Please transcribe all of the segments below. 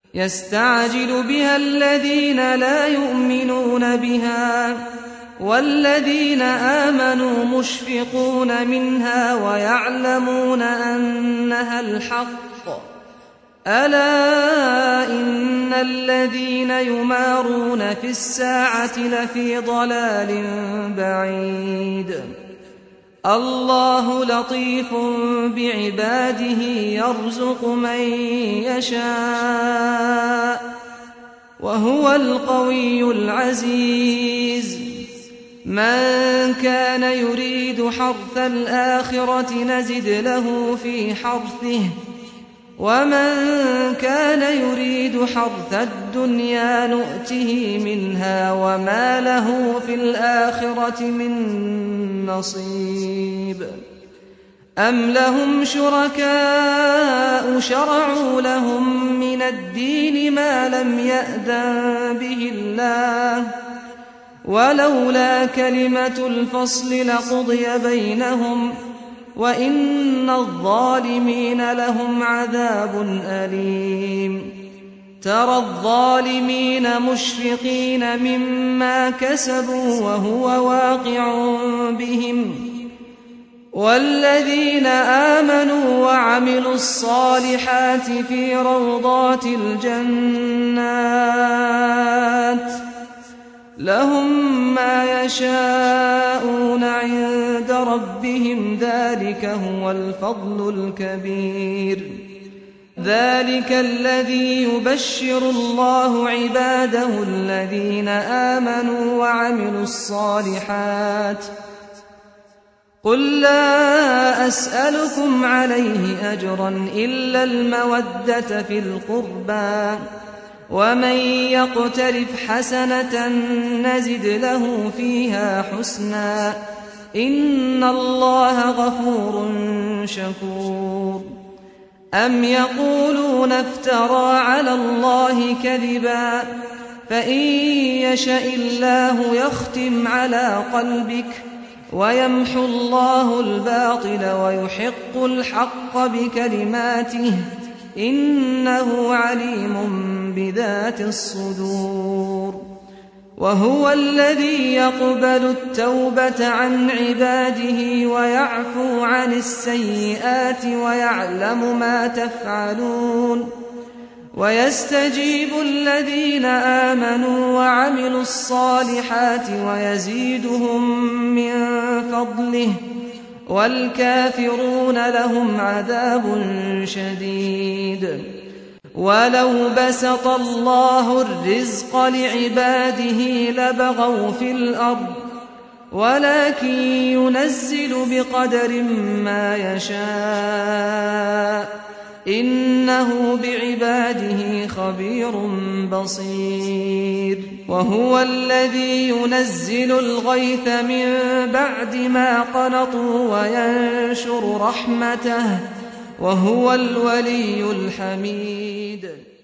يستعجل بها الذين لا يؤمنون بها والذين آمنوا مشفقون منها ويعلمون أنها الحق ألا إن الذين يمارون في الساعة لفي ضلال بعيد الله لطيف بعباده يرزق من يشاء وهو القوي العزيز من كان يريد حرث الآخرة نزد له في حرثه ومن كان يريد حرث الدنيا نؤته منها وما له في الآخرة من نصيب أم لهم شركاء شرعوا لهم من الدين ما لم يأذن به الله ولولا كلمة الفصل لقضي بينهم وإن الظالمين لهم عذاب أليم ترى الظالمين مشفقين مما كسبوا وهو واقع بهم والذين آمنوا وعملوا الصالحات في روضات الجنات لهم ما يشاءون عند ربهم ذلك هو الفضل الكبير ذلك الذي يبشر الله عباده الذين آمنوا وعملوا الصالحات قل لا أسألكم عليه أجرا إلا المودة في القربى ومن يقترف حسنة نزد له فيها حسنا إن الله غفور شكور أم يقولون افترى على الله كذبا فإن يشاء الله يختم على قلبك ويمحو الله الباطل ويحق الحق بكلماته إنه عليم بذات الصدور وهو الذي يقبل التوبة عن عباده ويعفو عن السيئات ويعلم ما تفعلون ويستجيب الذين آمنوا وعملوا الصالحات ويزيدهم من فضله والكافرون لهم عذاب شديد ولو بسط الله الرزق لعباده لبغوا في الأرض ولكن ينزل بقدر ما يشاء إنه بعباده خبير بصير وهو الذي ينزل الغيث من بعد ما قنطوا وينشر رحمته وهو الولي الحميد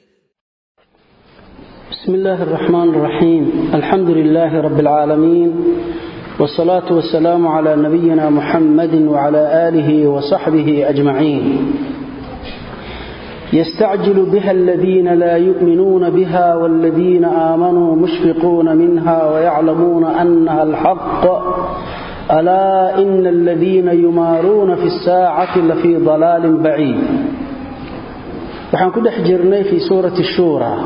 بسم الله الرحمن الرحيم الحمد لله رب العالمين والصلاة والسلام على نبينا محمد وعلى آله وصحبه أجمعين يستعجل بها الذين لا يؤمنون بها والذين آمنوا مشفقون منها ويعلمون أنها الحق ألا إن الذين يمارون في الساعة لفي ضلال بعيد وحن كده حجرني في سورة الشورى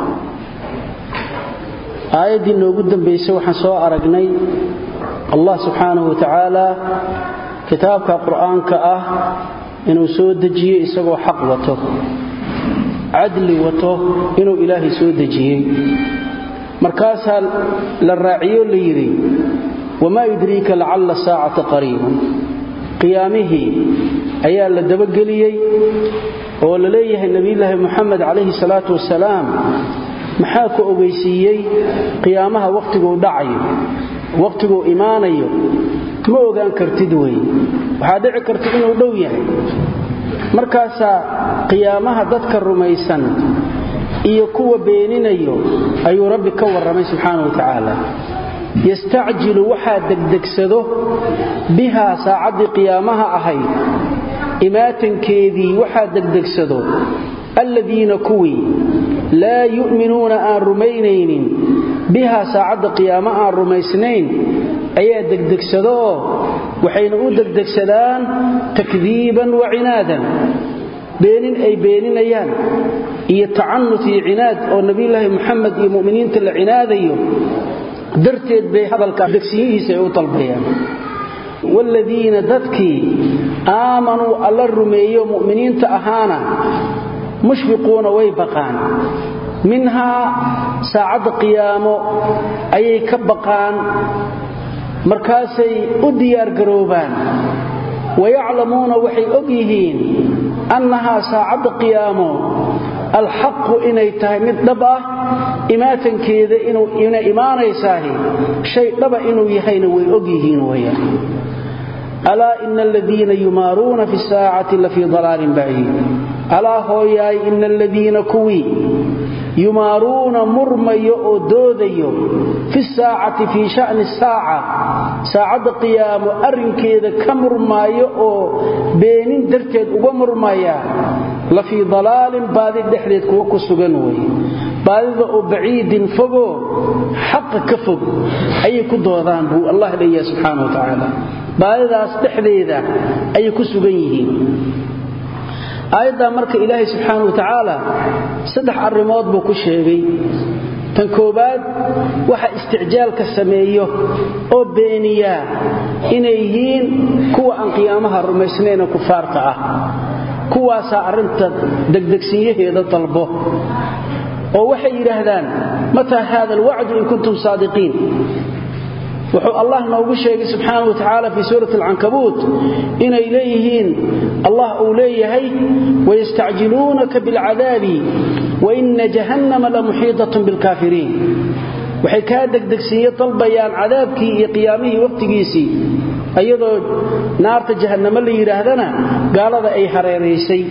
آية إنه قدام بيسوى حنسوى أرقني الله سبحانه وتعالى كتابك قرآنك إنه سود دجيه إساقوا حق وته عدل وته إنه إلهي سود دجيه مركاسها للراعي اللي يري وما يدريك لعل الساعة قريبا قيامه أيها للدبقليي ولليه النبي الله محمد عليه الصلاة والسلام محاكو أبيسيي قيامها وقتقو دعي وقتقو إيماني ما أغان كرتدوي وحادع كرتدوي دويه مركاسا قيامها ذاتك الرميسان إيكو بينينيو أي ربك والرمي سبحانه وتعالى يستعجل وحا دقدقسده بها ساعد قيامها أهي إماتن كيذي وحا دقدقسده الذين كوي laa yu'minuuna aan rumaynaynin bihaa saacadda qiyaamo aan rumaysnayn ayaa degdegsado oo waxayna u degdegsadaan takdiiban wa cinaadan beenin ay beeninayaan iyo tacanut iyo cinaad oo nabiyullaahi muxamed iyo mu'miniinta la cinaadayo darteed bay hadalka degsiyihiisa ay u dalbayaan والذين dadkii aamanuu alla rumeeyo mu'miniinta ahaana mushfiquuna way baqaan minhaa saacadda qiyaamo ayay ka baqaan markaasay u diyaargaroobaan wayaclamuuna waxay og yihiin annahaa saacadda qiyaamo alxaqu inay tahay mid dhab ah imaatankeeda inay imaanaysaahi shay dhaba inuu yahayna way og yihiin wayaan alaa ina aladiina yumaaruuna fi saacati lafii dalaalin baciid alaa hooyaay ina aladiina kuwii yumaaruuna murmayo oo doodayo fi saacati fii sha'ni saaca saacadda qiyaamo arrinkeeda ka murmaayo oo beenin darteed uga murmaya lafii dalaalin baadi dhexdeed kuwa ku sugan weeye baadida oo baciidin fogo xaqa ka fog ayay ku doodaan buu allah leeyahay subxaanahu wa tacaala baadidaas dhexdeeda ayay ku sugan yihiin aayadda marka ilaahay subxaanahu wa tacaala saddex arrimood buu ku sheegay tan koobaad waxa isticjaalka sameeyo oo beeniya inay yihiin kuwa aan qiyaamaha rumaysnayn kufaarta ah kuwaasa arinta degdegsiyaheeda dalbo oo waxay yiraahdaan mata hada alwa'd in kuntum saadiqiin wuxuu allah noogu sheegay subxaanahu wa tacaala fi suurati al-ankabut inay leeyihiin allah uu leeyahay wayastacjiluunaka bilcadaabi wa inna jahannama la muhiitatun bilkaafiriin waxay ka degdegsiyo dalbayaan cadaabkii iyo qiyaamihii waqtigiisii ayadoo naarta jahannama la yiraahdana gaalada ay hareereysay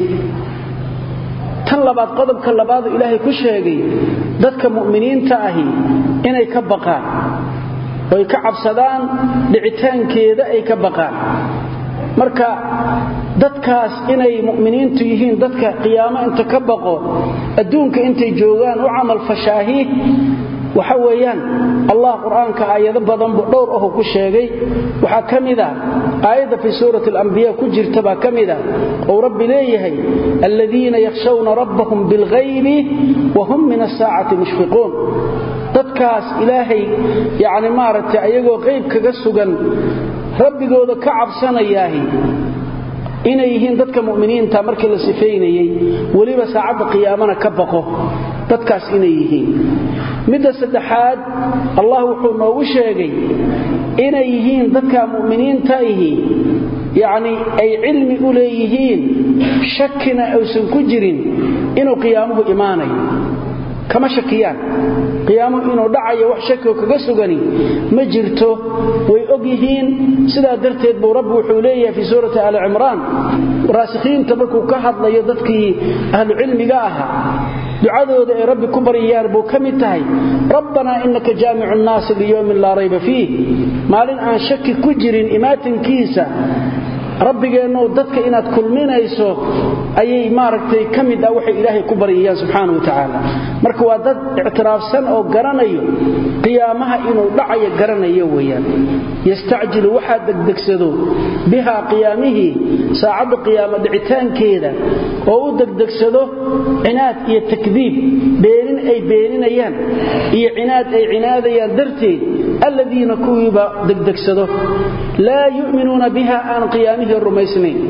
tan labaad qodobka labaad ilaahay ku sheegay dadka mu'miniinta ahi inay ka baqaan way ka cabsadaan dhicitaankeeda ay ka baqaan marka dadkaas inay mu'miniintu yihiin dadka qiyaamo inta ka baqo adduunka intay joogaan u amal fashaahi waxa weeyaan allah quraanka aayado badan dhowr ah ku sheegay waxa kamida aayada fi suurati al-anbiya ku jirta ba kamida oo rabbi leeyahay alladina yakhshawna rabbahum bil ghaybi wa hum min as-saa'ati mushfiqun dadkaas ilaahay yaani maaragtay ayagoo qayb kaga sugan rabbigooda ka cabsanayaahi inay yihiin dadka mu'miniinta markii la sifeynayay waliba saacada qiyaamana ka baqo dadkaas inay yihiin midda saddexaad allah wuxuu noogu sheegay inay yihiin dadka mu'miniinta ahi yaani ay cilmi u leeyihiin shakina aysan ku jirin inuu qiyaamuhu imaanayo kama shakiyaan qiyaamuhu inuu dhacayo wax shaki kaga sugani ma jirto way og yihiin sida darteed buu rabbi wuxuu leeyahay fi suurati al-imran raasixiinta markuu ka hadlayo dadkii ahlu cilmiga ahaa ducadooda ay rabbi ku bariyaan buu kamid tahay rabbana innaka jaami'un naas liyawmin la rayba fihi maalin aan shaki ku jirin imaatinkiisa rabbigeeno dadka inaad kulminayso ayay maaragtay kamid ah waxa ilaahay ku bariyaan subxaanahu wa ta'ala marka waa dad i'tiraafsan oo garanayo qiyaamaha inuu dhacayo garanayo weeyaan yastaajilu waxa degdegsado biha qiyaamihi saacada qiyaamada dhicitaankeeda oo u degdegsado cinaad iyo takdiib beenin ay beeninayaan iyo cinaad ay cinaadayaan darteed alladina kuwiba degdegsado la yu'minuna biha an qiyaamihi الرميسنين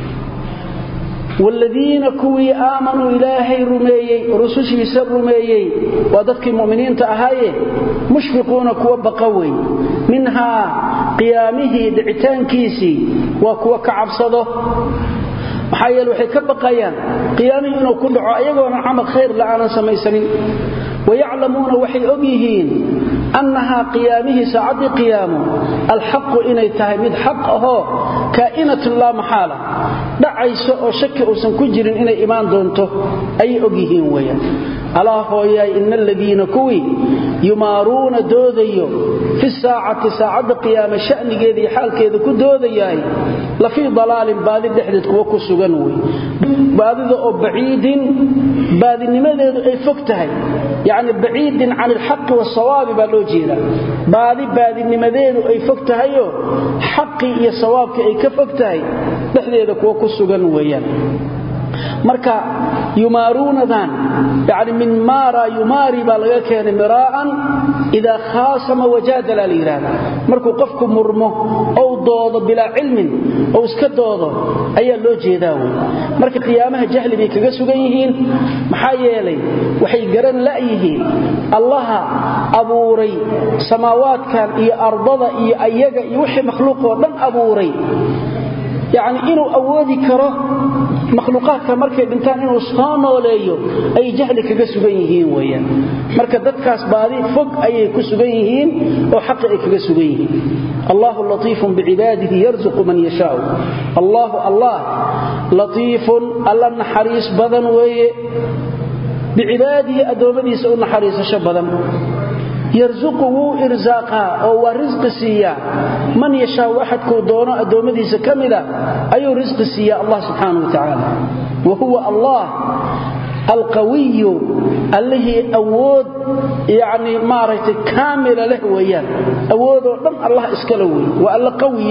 والذين كوي آمنوا إلهي رميي رسوشي سر رميي وضدك المؤمنين تأهايه مشفقون كوا بقوي منها قيامه دعتان كيسي وكوا كعب صده محايل وحي كبقيان قيامه إنه كل عائقون عمل خير لعنا سميسنين ويعلمون وحي أبيهين أنها قيامه سعد قيامه الحق إني تهمد حقه كائنة الله محالة دعيس أو شك أو سنكجر إني إيمان دونته أي أبيهين ويا الله هو إن الذين كوي يمارون دوديو في الساعة سعد قيام شأن جذي حال كذا كدودياي la fi dalaalin baadi dhexdeed kuwa ku sugan way baadida oo baciidin baadinimadeedu ay fog tahay yaani baciidin aan al-haqq was-sawaab baa loo jeeda baadinimadeedu ay fog tahay oo xaqi iyo sawaabka ay ka fog tahay dhexdeeda kuwa ku sugan weeyaan marka yumaruunadan yaani min mara yumari baa laga keenay miraan ida khasama wajadala al-irada markuu qofku murmo oo doodo bila ilmin oo iska doodo ayaa loo jeedaa marka qiyaamaha jahli bay kaga sugan yihiin maxaa yeelay waxay garan la yihiin Allah abuuray samaawaadkan iyo ardada iyo ayaga iyo wixii makhluuq oo dhan abuuray يعني إنه أودي كره مخلوقات كمركة بنتان إنه صانع ليه أي جهل كجسوجيهين ويا مركة دكاس باري فوق أي كسوجيهين وحق أي كجسوجيهين الله لطيف بعباده يرزق من يشاء الله لطيف الله نحريس بدن ويا بعباده أدوبني سؤال نحريس شبدن يرزقه إرزاقا أو رزق سيا من يشاء واحد كودونه أدومديس كاملة أي رزق سيا الله سبحانه وتعالى وهو الله القوي الذي أود يعني مارت كاملة له ويان أود ضم الله إسكالوي والله قوي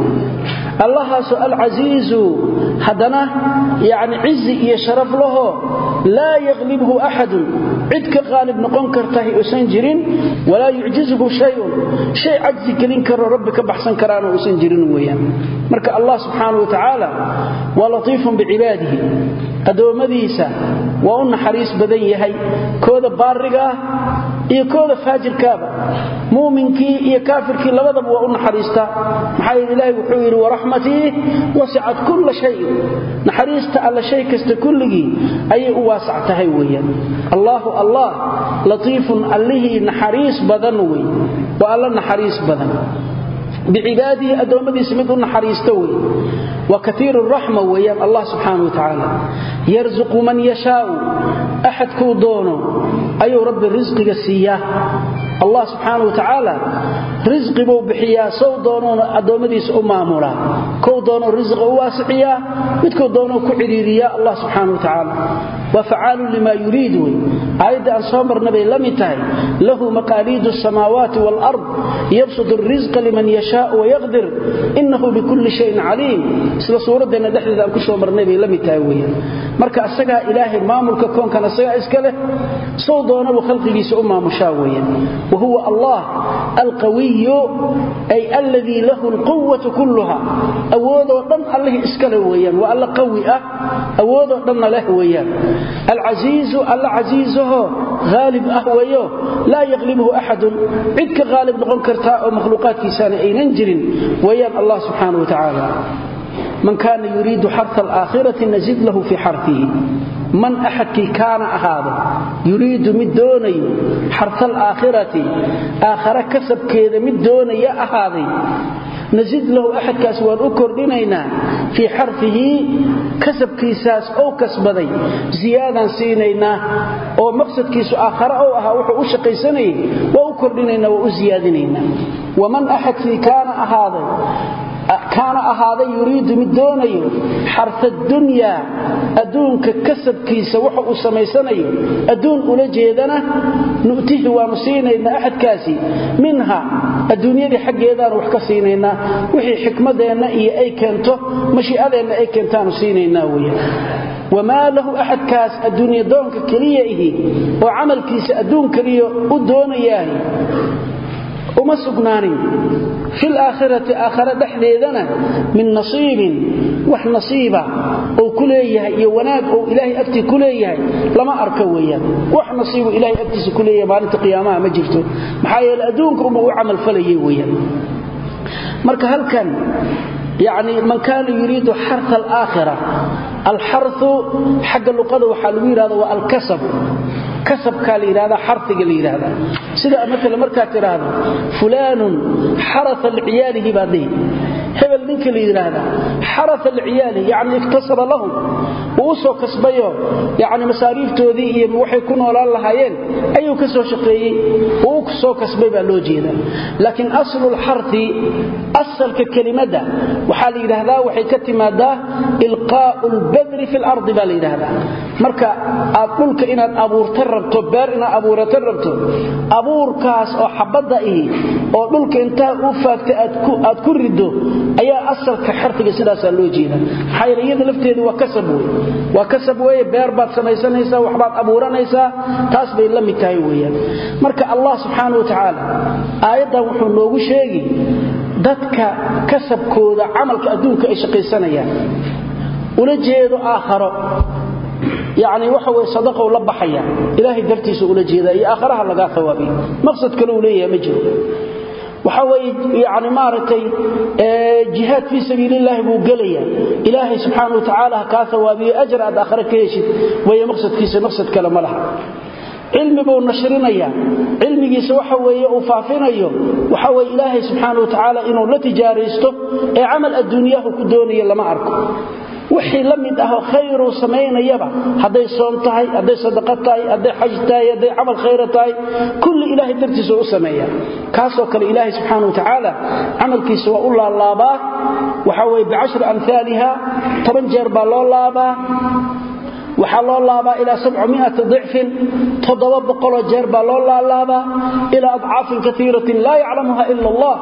الله سؤال عزيز حدنا يعني عز يشرف له لا يغلبه أحد عدك غالب نقون كرته أسنجرين ولا يعجزه شيء عجز كلين كر ربك بحسن كرانه أسنجرين ويان مرك الله سبحانه وتعالى ولطيف بعباده أدو مديسة وأن حريص بدنيهي كود بارقة إيه كود فاجر كابا مؤمنكي إيه كافركي لبضب وأن حريصتا محايد إلهي وحوير ورحمته وسعت كل شيء نحريصتا على شيء كست كله أي واسعتها ويا الله لطيف الله نحريص بدنوي وألا نحريص بدن بعباده أدومدي سمدوا نحريستوي وكثير الرحمة ويا الله سبحانه وتعالى يرزق من يشاء أحد كودونه أي رب الرزق السياه الله سبحانه وتعالى رزق بو بخيا سو دونون ادومديس امامولا كو دونو رزق واسعيا مدكو دونو كخيريريا الله سبحانه وتعالى وفعال لما يريد ايضا صبر نبي لم ينتهي له مقاليد السماوات والارض يبسط الرزق لمن يشاء ويقدر انه بكل شيء عليم سوره دحديدا ان كسو مرنبي لم ينتهي ويا marka asaga ilaahay maamulka koonkan asaga iska leh soo doonaba khalqigiisa umaamusha weeyaan وهو الله القوي أي الذي له القوة كلها أوضو دم الله إسكاله ويان والله قوي أوضو دم له ويان العزيز الله عزيزه غالب أهويه لا يغلبه أحد عدك غالب نقول كرتاء ومخلوقات كيسان أي ننجر ويان الله سبحانه وتعالى من كان يريد حرث الآخرة نزد له في حرثه من أحد كان هذا يريد مدوني حرث الآخرة آخرة كسب كذا مدوني يا أهذي نزد له أحد كاسوان أكر لنينا في حرفه كسب كيساس أو كسبدي زيادا سينينا أو مقصد كيسو آخر أو أهوح أشقيسني وأكر لنينا وأزيادنينا ومن أحد كان هذا يريد مدوني حرث الدنيا أدونك كسب كيسا وحق سميساني أدون أولجيدنا نؤتيه ومسينينا أحد كاسي منها الدنيا دي حق يدان وحكسينينا وحي حكمتنا إيا أي كنتو مشيئتنا أي كنتان سينينا ويا وما له أحد كاس الدنيا دونك كليه وعمل كيسا أدون كليه ودون إياه وما سقناني في الآخرة آخرة دحديدنا من نصيب وح نصيبة أو كليه يوناك أو إلهي أكتي كليه لما أركويا وح نصيب إلهي أكتي كليه مالت قيامها ما جرته محايا الأدونك أمه عمل فليه ويا مرك هل كان يعني من كان يريد حرث الآخرة الحرث حق اللقاء وحلوير هذا والكسب كسب كالإرادة حرث الإرادة سيدا مثل مركات إرادة فلان حرث العياله بعدين hebel ninka la yiraahdo xarath al-ciyaal yani iktasaba lahum وسو كسبيو يعني مصاريفtoodii iyo waxay ku noolaan lahaayeen ayuu ka soo shaqeeyay oo ku soo kasbay baa loo jeedaa laakiin aslul harthi asalka kelimada waxa la yiraahdaa waxay ka timaadaa ilqaa'ul badri fil ardi baa la yiraahdaa marka aad dhulka inaad abuurta rabto beer inaad abuurata rabto abuurkaas oo xabada oo dhulka inta u faagta aad ku rido ayaa asalka hartiga sidaas loo jeedaa xayriyada lafteedu waa kasab weeye beer baad samaysanaysaa wax baad abuuranaysaa taas bay la mid tahay weeyaan marka Allah subhanahu wa ta'ala aayadan wuxuu noogu sheegi dadka kasabkooda amalka adduunka ay shaqaysanayaan ula jeedo aakhiro يعني waxa way sadaqa la baxaya ilaahay dartiisa ula jeeda iyo aakhiraha laga thawaabi maqsad kale uu leeyahay ma jiro waxa way yani maaratay jihad fi sabilillah buu galaya ilaahay subhanahu wa ta'ala ka thawaabiyo ajr aad aakhira ka heshid way maqsadkiisa maqsad kale ma laha ilmi buu nashrinaya ilmigiisa waxa weeye uu faafinayo waxa way ilaahay subhanahu wa ta'ala inuu la tijaaraysto ee amal adduunyaha ku doonayo lama arko wixii la mid ah khayr oo sameeynayaba haday soon tahay haday sadaqa tahay haday xaj tahay haday amal khayr tahay kulli ilaahay dartiisa u sameeya kaasoo kale ilaahay subhanahu wa ta'ala amalkiisa waa u laabaa waxa way 10 amthalaha 10 jeer baa loo laabaa waxa loo laabaa ila 700 ضعف 700 jeer baa loo laabaa ila adcaaf kathiratin la ya'lamuha illa Allah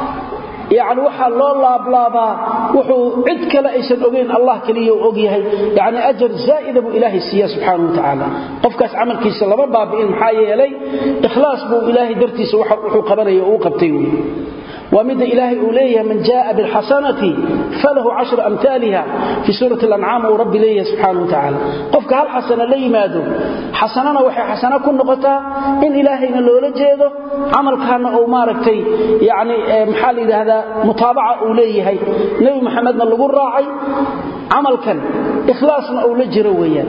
يعني waxa loo laablaaba wuxuu cid kale aysan ogeyn Allah kaliya uu ogyahay yani ajr zaa'id bu ilaahi siya subhanahu wa ta'ala qofkaas amalkiisa laba baabiin maxaa yeelay ikhlaas buu ilaahi dartiisa waxa uu qabanayo uu qabtay ومد إلهي أوليه من جاء بالحسنة فله 10 أمثالها في سورة الأنعام ورب إليه سبحانه وتعالى قفك هالحسنة لي ماذا حسننا وحي حسنة كن نقطة إن إلهينا لولا جيده عمل كان أو ماركتي يعني محالي هذا متابعة أوليه نبي محمد نلقوا الراعي عمل كان إخلاصنا أولي جرويا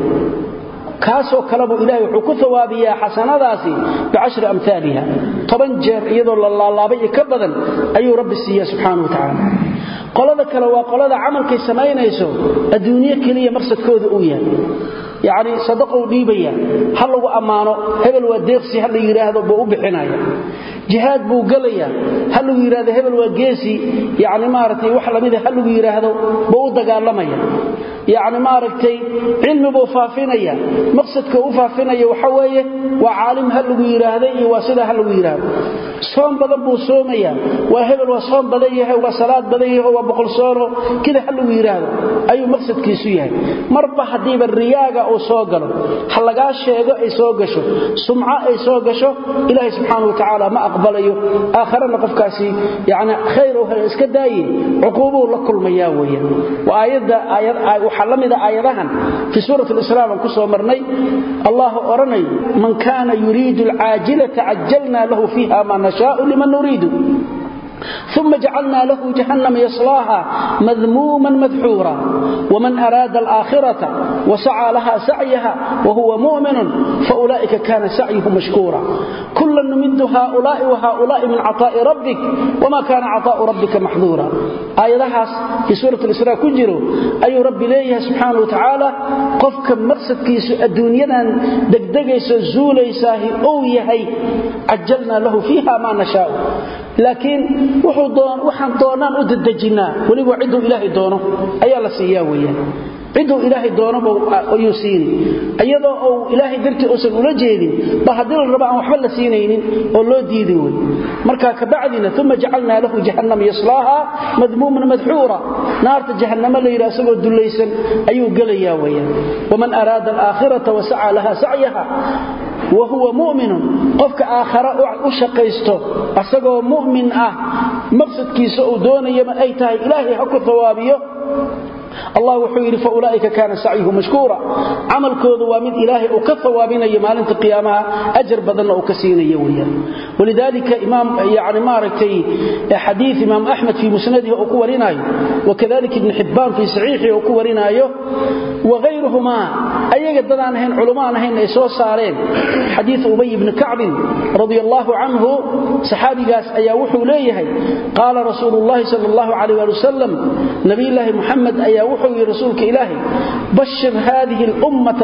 كاسو كلبو إلهي وحكو ثوابيا حسنة ذاسي ب10 أمثالها طبعا جير يدو الله بي كبدا أي رب السيئة سبحانه وتعالى قلدا كلوا قلدا عمل كي سماينيسو الدنيا كلية مرسد كود أويا يعني صدقوا ديبيا هل لو أمانو هبل وديقسي هل يراهدو بو بحنايا جهاد بو قليا هل يراهد هبل وقيسي يعني مارتي وحلا ميدا هل يراهدو بو دقالميا يعني مارتي علم بو فافينيا مقصدك وفافينيا وحوايه وعالم هل يراهدي واسده هل يراهد صوم بدن بو صوميا وهبل وصوم بديه وصلاه بديه وبقل صوره كده هل يراهد اي مقصدكيسو yahay marba hadii riyaaga oo soo galo hal laga sheego ay soo gasho sumca ay soo gasho ilaahay subhanahu wa ta'ala ma aqbalayo aakhirana qofkaasi yaani khayruhu iska daayin uquubu la kulmaya weeyaan wa aayada waxa lamida aayadahan fi suurat al-isra ku soo marnay Allah oranay man kana yuriidu al-aajilata ajjalna lahu fiha ma nasha'u liman nuriidu ثم جعلنا له جهنم يصلاها مذموما مدحورا ومن أراد الآخرة وسعى لها سعيها وهو مؤمن فأولئك كان سعيهم مشكورا كلا نمد هؤلاء وهؤلاء من عطاء ربك وما كان عطاء ربك محظورا آية لها في سورة الإسراء كجروا أي رب ليه سبحانه وتعالى قفك مقصد كيس الدنيا دقدقيس زوليساه أويهي عجلنا له فيها ما نشاء لكن waxaan doonaan u dadajinaa waliba cidu ilaahay doono ayaa la siiyaa weeyaan cidu ilaahay doono ayuu siin ayadoo oo ilaahay dartii uusan ula jeedin ba hadii la rabo aan waxba la siinaynin oo loo diiday way marka ka bacdina thumma ja'alna lahu jahannam yaslaha madmuman madhura naarta jahannama la yiraahdo isagoo dulaysan ayuu galayaa weeyaan waman arada al-aakhirata wa sa'a laha sa'yaha وهو مؤمن قفك آخر أشقيسته أسقوا مؤمن مقصد كيسو دوني ما أيتها إلهي حكو ثوابيه الله وحير فأولئك كان سعيه مشكورا عمل كود ومن إلهي وكثوابين يمال انت قيامها أجر بدن وكسين يويا ولذلك إمام يعني ماركي حديث إمام أحمد في مسنده أكوريناي وكذلك ابن حبان في صحيحه أكوريناي وغيرهما أي قدران هن علماء هن يسوى صارين حديث أبي بن كعب رضي الله عنه صحابي قاس أيوحوا ليه قال رسول الله صلى الله عليه وسلم نبي الله محمد أيوحوا رسولك إلهي بشر هذه الأمة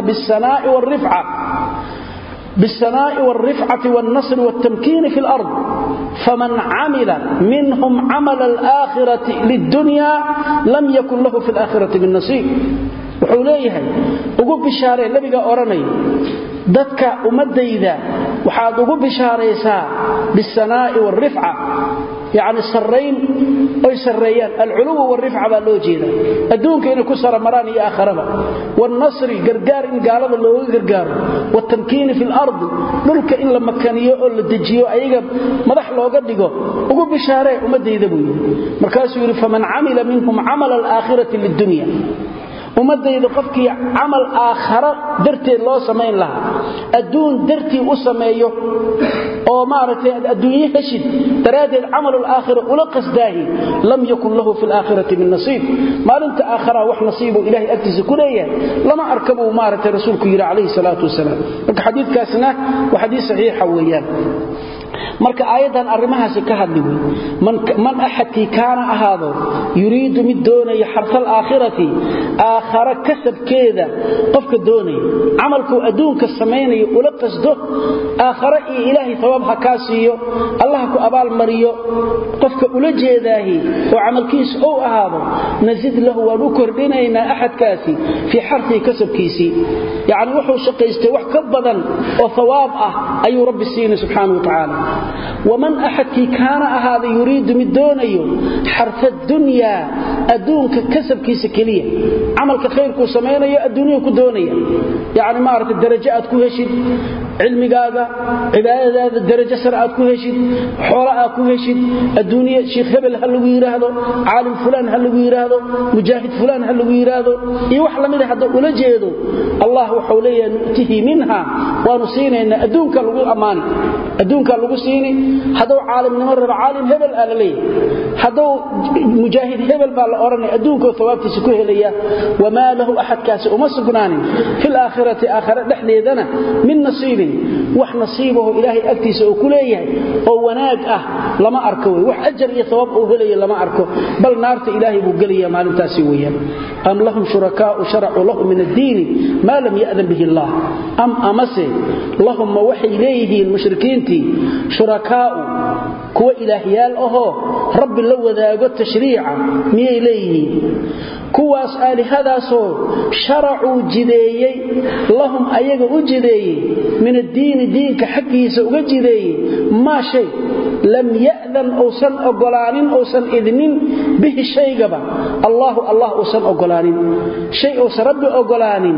بالسناء والرفعة والنصر والتمكين في الأرض فمن عمل منهم عمل الآخرة للدنيا لم يكن له في الآخرة من نصيب وحوليه وقب بشارة لبقى أوراني ذاتك أمديدا وحاد وقب بشاريسا بالسناء والرفعة يعني السرين أو السريان العلو والرفعة بالوجيدة أدونك إنه كسر مراني آخرها والنصر قرقار إن قالب اللي هو قرقار والتمكين في الأرض نلك إن لما كان يقول للدجيو أيقب مضح له قدقه وقل بشارع ومده يدبوه مركاسه يقول فمن عمل منهم عمل الآخرة للدنيا ومدى يدقفك عمل آخر درتي الله سمين لها الدون درتي أسميه أو معركة الدنيا هشد تراد العمل الآخر ولقص داهي لم يكن له في الآخرة من نصيب ما لنت آخرة وح نصيبه إلهي أكتز كلية لما أركبه معركة رسولك يرى عليه الصلاة والسلام حديث كاسنة وحديث صحيح حويان marka aayadan arimahaasi ka hadliyo man ahadkii kaana ahaado yuriidu mid doonaya xarfal aakhirati aakhara kasabkeeda qofka doonaya amalku adduunka sameeynaya ula qasdo aakhara iyo ilaahi thawaabha kaasiyo allah ku abaal mariyo qofka ula jeedaahi oo amalkiisa oo ahaado nazid lahu wa kordhinayna ahadkaasi fi xarfi kasabkiisi yaani wuxuu shaqaystay wax ka badan oo thawaab ah ayuu rabbi siina subhanahu wa ta'ala ومن أحد كان هذا يريد من دونيه حرث الدنيا أدونك كسب كيس كلية عملك خير كو سمينيه الدنيا كو دونيه يعني ما عرفت الدرجات كو هشد علمي قاقا عبادة الدرجة سرعات كو هشد حوراء كو هشد الدنيا شيخ هبل هلو يراهدو عالم فلان هلو يراهدو مجاهد فلان هلو يراهدو يوحل من هذا ولجيدو الله حوليه نؤته منها ونصينا إن أدونك لغو أمان أدونك لغو سيني هذا عالم نمر عالم هبل ألليه هذا مجاهد هبل بالأوراني أدونك وثوابتي سكوه ليه وما له أحد كاس ومسكناني في الآخرة آخرة نحن يدنا من نصيب وح نصيبه إلهي أكتس وكليه وناك لما أركوه وح أجر يثواب أهليه لما أركوه بل نارت إلهي بقليه ما لم تاسويا أم لهم شركاء شرعوا لهم من الدين ما لم يأذن به الله أم أمسي لهم وحي إليه المشركين شركاء كوا إلهيال رب لو ذاقوا التشريع مي إليه كواس آلهذا صور شرعوا جديي لهم أيقوا جديي من الدين دينك حقه سوء جديي ما شيء لم يأذن أوسن أقلانين أوسن إذنين به الشيء قبا الله أوسن أقلانين شيء أوسن رب أقلانين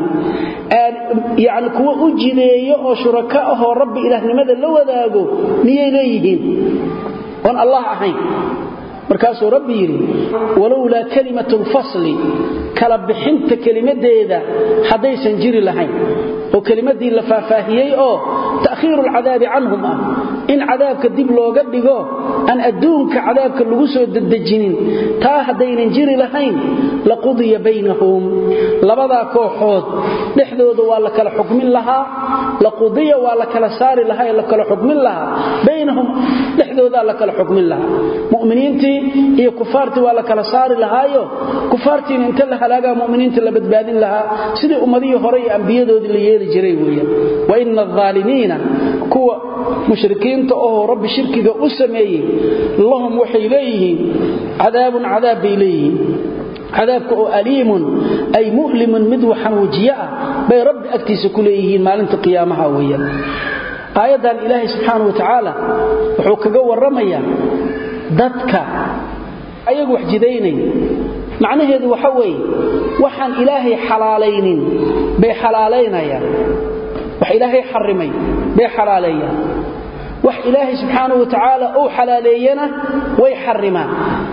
يعني كوا جديي أو شركاءه رب إله لماذا لو ذاقوا مي إليهين وأن الله أحين markaasuu rabbi yiri walawla kalimatu al-fasl kala bixinta kalimadeeda hadaysan jiri lahayn oo kalimadii la faahfaahiyay oo ta'khiru al-'adab anhum in 'adabka dib looga dhigo an adduunka 'adabka lagu soo dadajinin taa hadaynan jiri lahayn la qudiya baynahum labada kooxood dhexdooda waa la kala xukmin lahaa la qudiya waa la kala saari lahaa la kala xukmin lahaa baynahum dhexdooda la kala xukmin lahaa mu'miniintii iyo kufaartii waa la kala saari lahaayo kufaartii inta la halaaga mu'miniinta la badbaadin lahaa sidii ummadii hore iyo anbiyadoodii la yeeli jiray weeyaan wa inna adh-dhaalimiina kuwa mushrikiinta oo rabbi shirkiga u sameeyay lahum waxay leeyihiin cadaabun cadaab ilayhi cadaabka oo aliimun ay mu'limun mid waxan wajiya bay rabbi agtiisa ku leeyihiin maalinta qiyaamaha weeyaan aayadan ilaahi subhanahu wa ta'ala wuxuu kaga waramayaa dadka ayagu wax jideynay macnaheedu waxa weey waxaan ilaahay xalaalaynin bay xalaalaynayaan wax ilaahay xarimay bay xalaalayaan wax ilaahay subhanahu wa ta'ala oo xalaaleeyana way xarimaan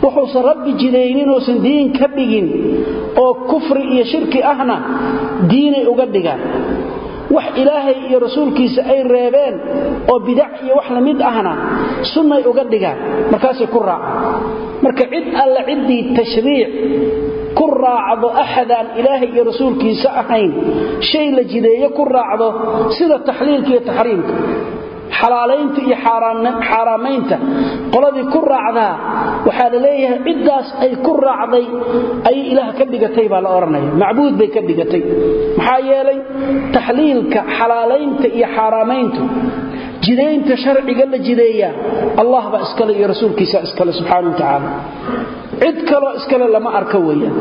wuxuu rabbi jideeynin oo san diin ka dhigin oo kufri iyo shirki ahna diinay uga dhigaan wax ilaahay iyo rasuulkiisa ay reebeen oo bid'a iyo wax la mid ahna sunnay uga dhigaan markaas ku raacaan marka cid alla cidii tashriic ku raacdo axadan ilaahay iyo rasuulkiisa ahayn shay la jideeyo ku raacdo sida taxliilka iyo tahriimka xalaaleynta iyo xaraamaynta qoladii ku raacdaa waxa la leeyahay cidaas ay ku raacday ay ilaah ka dhigatay baa la oranaya macbuud bay ka dhigatay maxaa yeelay taxliilka xalaaleynta iyo xaraamayntu jideynta sharciga la jideeya Allah ba iskale iyo rasuulkiisa iskale subhanahu wa ta'ala cid kale iskale lama arka weeyaan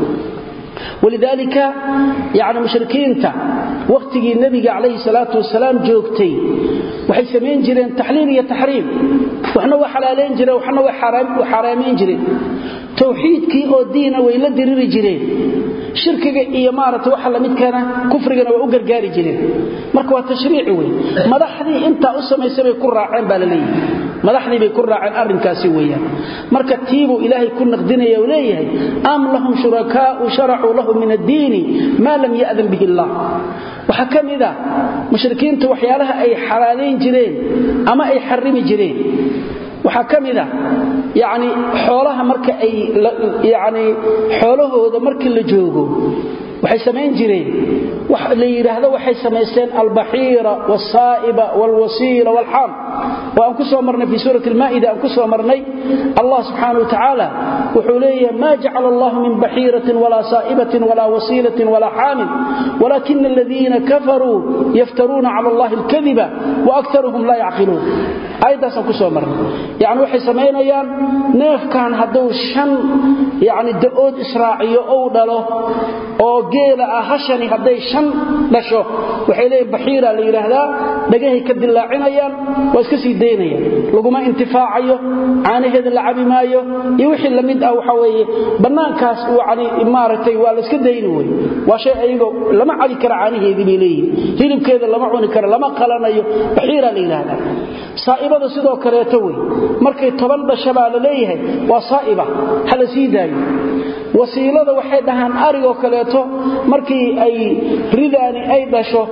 ولذلك يعني مشركين وقت النبي عليه الصلاة والسلام جوكتي waxay sameeyeen jireen taxliil iyo tahriim waxna waa xalaaleen jireen waxna waa xaraameen jireen tawxiidkii oo diina way la diriri jireen shirkiga iyo maarata waxa la mid kana kufriga waa u gargaari jireen marka waa tashriici weey madaxdii inta u sameysay bay ku raaceen baa la leeyahay madaxdii bay ku raaceen arrinkaasi weeyaan marka tiibu ilaahay ku naqdinaya oo leeyahay am lahum shurakaa'u shar'u lahum min ad-din ma lam ya'dhan bihi Allah waxa kamida mushrikiinta waxyaalaha ay xalaaleen jireen ama ay xarimi jireen waxa kamida yaani xoolaha marka ay yaani xoolahooda markii la joogo waxay sameyn jireen wax la yiraahdo waxay sameeyeen al-bahira was-sa'iba wal-wasila wal-ham wa an kusoo marnay fi suurati al-maa'ida an kusoo marnay Allah subhanahu wa ta'ala wuxuu leeyahay ma ja'ala Allah min bahiratin wala sa'ibatin wala wasilatin wala hamin walakin alladhina kafaru yaftaruna 'ala Allah al-kadhiba wa aktharuhum la ya'qilun aydaas an kusoo marnay yaani waxay sameeyaan neefkan haduu shan yaani daood israaciyo oo dhalo oo geela ah hashani haday shan dhasho waxay leeyahay bahira la yiraahdaa dhagahay ka dilaacinayaan waa iska sii deynayaan laguma intifaacayo caanaheeda la cabi maayo iyo wixii la mid ah waxa weeye banaankaas waani imaaratay waa la iska deeyni way waa shay ayago lama cali kara caanaheedii bay leeyihiin hilibkeeda lama cuni karo lama qalanayo bahira la yiraahdaa saa'ibada sidoo kale way markay 10 dhasho baa la leeyahay waa saa'iba hala sii daayo wasiilada waxay dhahan arigo kaleeto markii ay ridaani ay dhasho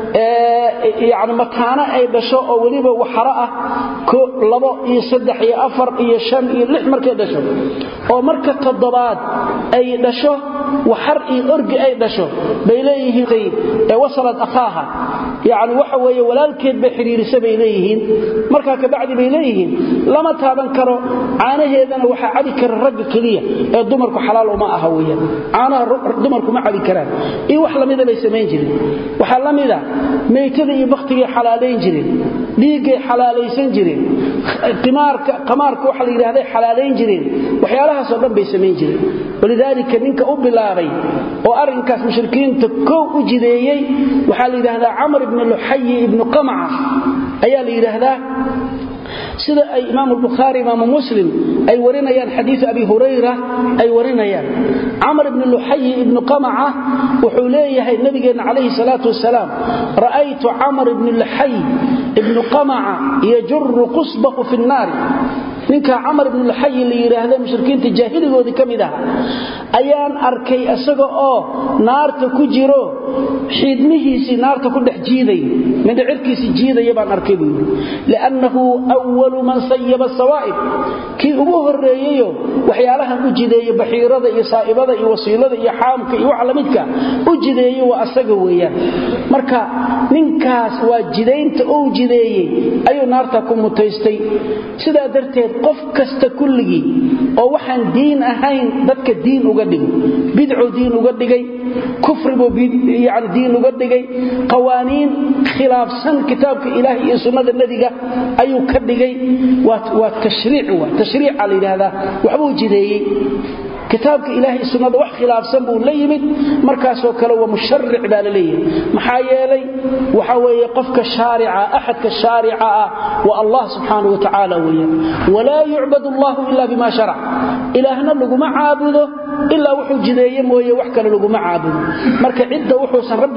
yaani mataana ay dhasho oo waliba waxara ah 2 iyo 3 iyo 4 iyo 5 iyo 6 markay dhasho oo marka toddobaad ay dhasho waxar iyo orgi ay dhasho bay leeyihiin ee wasalad akhaha yaani waxa weeye walaalkeed bay xiriirisay bay leeyihiin marka ka bacdi bay leeyihiin lama taaban karo caanaheedana waxa cadi kara rag kaliya ee dumarku xalaal uma aha weeyaan caanaha dumarku ma cadi karaan iyo wax lamid ah bay sameeyeen jireen waxa lamid ah meeytada iyo waqtiga xalaaleyn jireen dhiigay xalaalaysan jireen qamaarka waxa la yiraahdaa xalaaleyn jireen waxyaalahaas oo dhan bay sameeyeen jireen walidaalika ninka u bilaabay oo arinkaas mushrikiinta koow u jideeyay waxa la yiraahdaa Amr ibn Luhay ibn Qam'a ayaa la yiraahdaa sida ay Imam al-Bukhari Imam Muslim ay warinayaan hadith Abi Hurayra ay warinayaan Amr ibn Luhay ibn Qam'a wuxuu leeyahay nabigeena kaleey salatu wasalaam ra'aytu Amr ibn Luhay ibn Qam'a yajru qusbahu fi an-nar ninka Amr ibn Luhay la yiraahdo mushrikiinta jaahiligoodi kamida ayaan arkay asaga oo naarta ku jiro xidmihiisi naarta ku dhex jiiday mid cirkiisi jiiday baan arkay buu laanahu awwal man sayyaba sawaa'ib ki ugu horeeyayo waxyaalaha u jideeyay baxiirada iyo saa'ibada iyo wasiilada iyo xaamka iyo wax la midka u jideeyay waa asaga weeyaan marka ninkaas waa jideynta oo jideeyay ayuu naarta ku mutaystay sida darteed qof kasta kulligi oo waxaan diin ahayn dadka diin uga dhigay bid'u diin uga dhigay kufri buu yaani diin uga dhigay qawaaniin khilaafsan kitaabka ilaahi iyo sunnada nabiga ayuu ka dhigay waa tashriic ali hada waxbuu jideeyay kitaabka ilaahay sunnada wax khilaafsan buu la yimid markaasoo kale waa musharric baa la leeyahay maxaa yeelay waxa weeye qofka shaarica ahadka shaarica wa Allah subhanahu wa ta'ala weeye wala yu'badu Allah illa bima shara ilaahna laguma caabudo illa wuxuu jideeyay mooye wax kale laguma caabudo marka cidda wuxuu san rabbi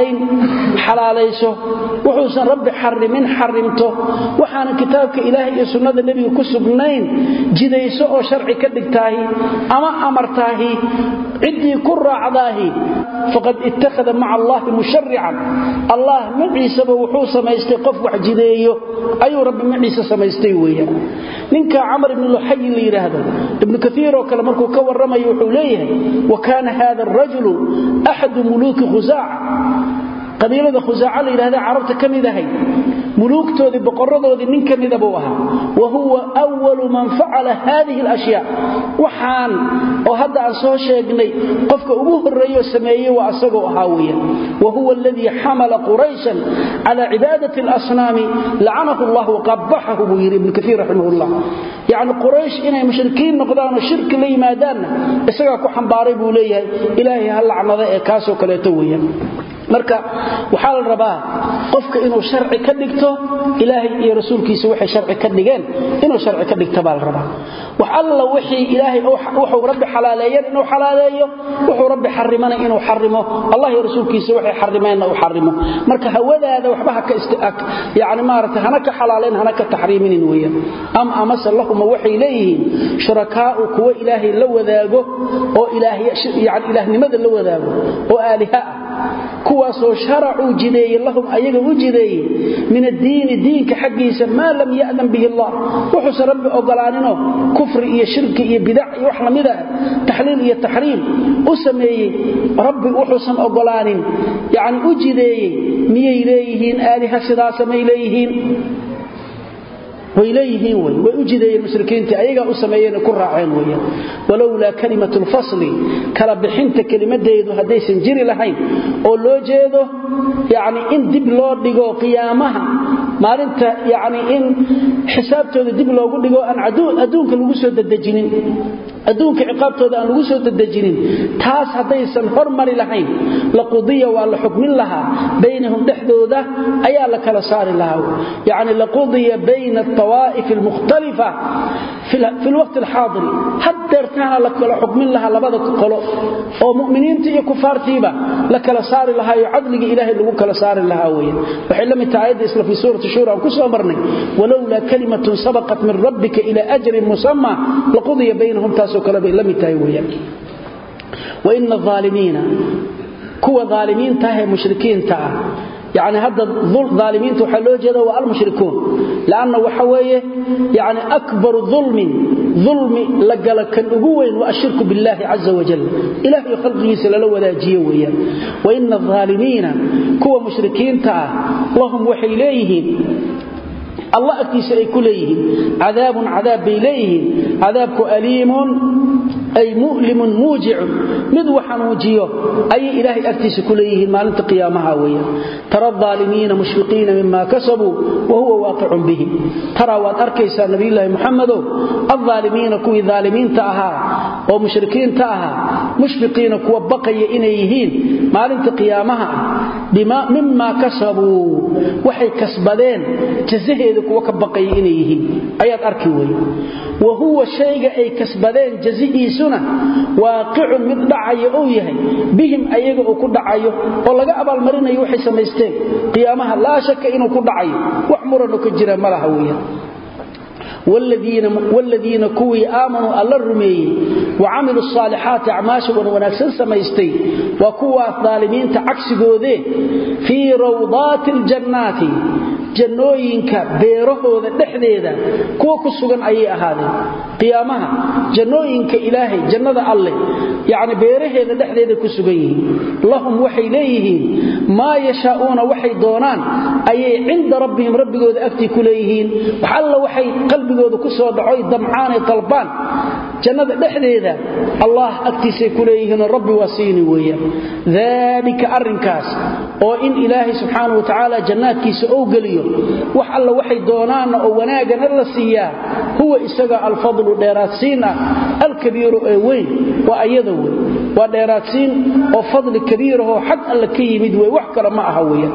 xalaalayso wuxuu san rabbi xarimin xarimto waxaan kitaabka ilaahay iyo sunnada nabiga ku sugnayn jideyso oo sharci ka dhigtaahi ama amartaahi cidii ku raacdaahi faqad ittakhadha ma'a Allah musharri'an Allah maciisaba wuxuu samaystay qof wax jideeyo ayuu rabbi maciisa samaystay weeyaan ninka Amr ibn Luhay la yiraahdo ibn Kathir oo kale markuu ka waramayo wuxuu leeyahay wa kana hadha ar-rajulu ahad muluk Khuzaa qabiilada Khuzaa la yiraahdo carabta kamidahay muluugtoodii boqoradoodii nin kamid ah waa wa huwa awwal man fa'ala hadhihi al-ashya waxaan oo hadda aan soo sheegnay qofka ugu horeeyo sameeyay waa asagoo ahaawiya wa huwa alladhi hamala quraishan ala ibadati al-asnam la'anahu Allah wa qabbahahu ibn Kathir rahimahullah yaani quraish inay mushrikiin noqdaan oo shirki la yimaadaan isaga ku xambaaray buu leeyahay ilaahay hal lacnada ee kaasoo kaleeto weeyaan marka waxa la rabaa qofka inuu sharci ka dhigto ilaahay iyo rasuulkiisa waxay sharci ka dhigeen inuu sharci ka dhigto baa la rabaa wax alla wixii ilaahay wuxuu rabbi xalaaleeyay inuu xalaaleeyo wuxuu rabbi xarimana inuu xarimo Allah iyo rasuulkiisa waxay xarimayna uu xarimo marka hawadaada waxba ka yaani maarata hana ka xalaaleen hana ka tahriiminin weeyaan ama sallahu waxay leeyihiin shurakaa kuwa ilaahay la wadaago oo ilaahay yaani ilaahnimada la wadaago oo aaliha kuwaasoo sharcu jideeyay lahum ayaga u jideeyay min ad-diin diinka xaqiisa ma lam ya'lam bihi Allah wuxuu rabbi ogolaanino kufri iyo shirki iyo bid'a iyo wax lamida tahliil iyo tahriim u sameeyay rabbi wuxuu ogolaanin yaani u jideeyay miyay leeyihiin aaliha sidaas ma leeyihiin وإليهين ويجد المشركين أيها أسميين كراعين ويا ولولا كلمة الفصل كربحنت كلمة ديدو هديس جري لحين أولو جيدو يعني إن دب لو ديقو قيامها ما أنت يعني إن حسابته دب لو ديقو أن أدونك الوسوة الدجنين أدونك عقابته أن الوسوة الدجنين تاس هديسا هرمر لحين لقضية وعلى حكم لها بينهم دحدو ده أيها لك لصار لها يعني لقضية بين الطوائف المختلفة في الوقت الحاضر حتى ارتانا لك حكم لها لبدك قلو أو مؤمنين تي كفار تيبا لك لصار لها يعدلق إلهي لك لصار لها وين وحلم التعيد إسلا في سورة الشورى وكسوا أمرني ولولا كلمة سبقت من ربك إلى أجر مسمى لقضي بينهم تاسو كلبي لم يتايويا وإن الظالمين كوا ظالمين تاهي مشركين تاه يعني هذا الظالمين تحلو جدا والمشركون لأنه وحويه يعني أكبر ظلم لقلك الأقوين والشرك بالله عز وجل إلهي خلقه سلالة ولا جيويا وإن الظالمين كوا مشركين تعا وهم وحيليهم الله أكتس أي كليهم عذاب بإليهم عذابك أليم أي مؤلم موجع مذوحا موجيه أي إلهي أكتس كليهم ما لنت قيامها ويا ترى الظالمين مشفقين مما كسبوا وهو واقع به ترى وأركيس نبي الله محمد الظالمين كوي ظالمين تأها ومشركين تأها مشفقين كوي بقي إنيهين ما لنت قيامها مما كسبوا وحي كسبدين جزهد kuwa ka baqay inay yihiin ayaad arki way وهو شيء ay kasbadeen jaziisuna waaqi'un mid dhacay oo yahay bihim ayaga oo ku dhacayo oo laga abaal marinayo waxay sameysteen qiyaamaha la shaka inuu ku dhacayo wax muran ka jira malaha weeyaan والذين كوي آمنوا الله الرمي وعملوا الصالحات أعماشا ونكسن سميستي وكوا الظالمين تعكسوا ذي في روضات الجنات jannooyinka beerahooda dhexdeeda kuwa ku sugan ayay ahaadeen qiyaamaha jannooyinka ilaahay jannada alle yaani beeraheeda dhexdeeda ku sugan yihiin lahum waxay leeyihiin ma yashaa'una waxay doonaan ayay cinda rabbihim rabbigooda agti ku leeyihiin wax alla waxay qalbigooda ku soo dhacoy damcaan ay talbaan jannada dhexdeeda Allah agtiisa ku leeyihiin rabbi wasiini weeyaan dalika arrinkaas oo in ilaahay subhanahu wa ta'ala jannaadkiisa oo galiyo wax alla waxay doonaan oo wanaagan la siiyaa huwa isaga al-fadlu dheeraadsiina الكبير وين وأيضا وديراتين وفضل كبيره حق الله كيمد ويحكر معها ويا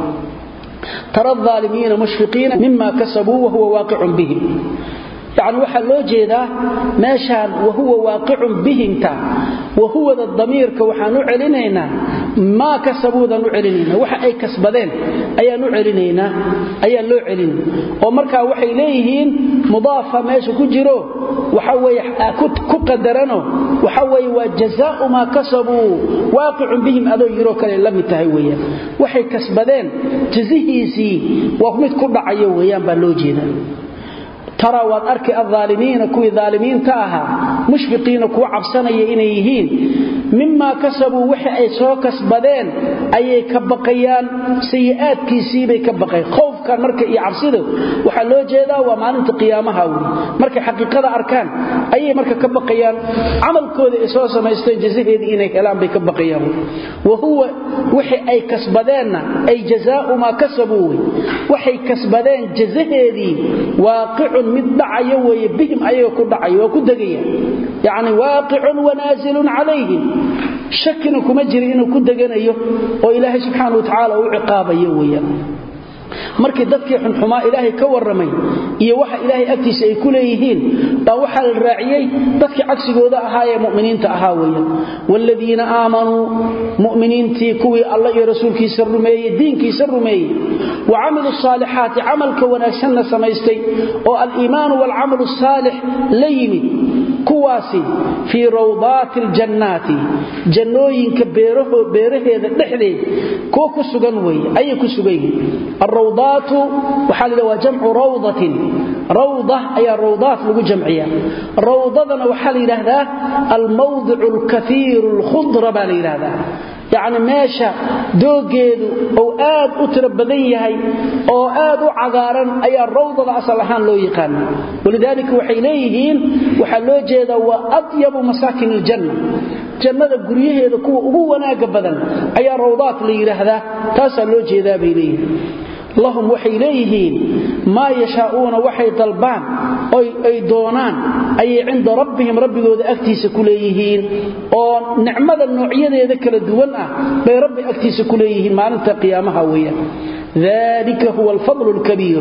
ترى الظالمين مشفقين مما كسبوا وهو واقع بهم يعني waxa loo jeedaa meeshan wahuwa waaqicun bihimta wahuwa damiirka waxaan u celinaynaa ma kasabuudan u celinaynaa waxa ay kasbadeen ayaan u celinaynaa ayaa loo celin oo marka waxay leeyihiin mudaafa meesha ku jiro waxa way ku qadarano waxa way waa jazaa'u ma kasabu waaqicun bihim adoo yiro kale la mid tahay weeyaan waxay kasbadeen jazihiisi waa mid ku dhacayo weeyaan baa loo jeedaa ترى وأرك الظالمين كوي ظالمين تاها مشفقين كو عبسانية إنيهين مما كسبوا وحي أي سو كسبدين أي كبقيان سيئات كيسيبي كبقيان خوف كان مركا يعبسده وحلو جيدا ومعنى قيامها مركا حقيقة أركان أي مركا كبقيان عمل كود إسواسا ما يستنجزيه إني كلام بكبقيان وهو وحي أي كسبدين أي جزاء ما كسبوا وحي كسبدين جزيه واقع mid dhacayo way bihim ayaga ku dhacayo ku dagaya yaani waaqicun wa naazilun alayhim shakina kuma jiri inuu ku daganayo oo ilaahay subhanahu wa ta'ala uu ciqaabayo weeyaan markii dadkii xunxuma ilaahay ka waramay iyo waxa ilaahay agtiisa ay ku leeyihiin baa waxa la raaciyay dadkii cagsigooda ahaayee muuminiinta ahaa weeyaan walladina aamanu muuminiintii kuwii Allah iyo rasuulkiisa rumeeyay diinkiisa rumeeyay wa amilu saalihaati amalka wanaagsan samaystay oo al-iimaan wal amalu saalih laymi kuwaasi fi rawdatil jannati jannooyinka beeraheeda dhexdeed ku sugan way ay ku sugan الروضات وحال وجمع روضة روضة أي الروضات لغو جمعية روضة وحال هذا الموضع الكثير الخضر بالي هذا يعني ماشا دوغيدو او aad u tirbadan yahay oo aad u cagaaran ayaa rawdada asal ahaan loo yaqaan walidaalika waxay leeyihiin waxa loo jeedaa waa adyabu masaakin aljanna jannada guryaheeda kuwa ugu wanaaga badan ayaa rawdaat la yiraahdaa taas loo jeedaa bay leeyihiin lahum waxay leeyihiin ma yashaa'una waxay dalbaan ay doonaan ay cinda rabbihim rabbigooda agtiisa ku leeyihiin oo nicmada noocyadeeda kala duwan ah bay rabbi agtiisa ku leeyihiin maalinta qiyaamaha weeyaan ذلك هو الفضل الكبير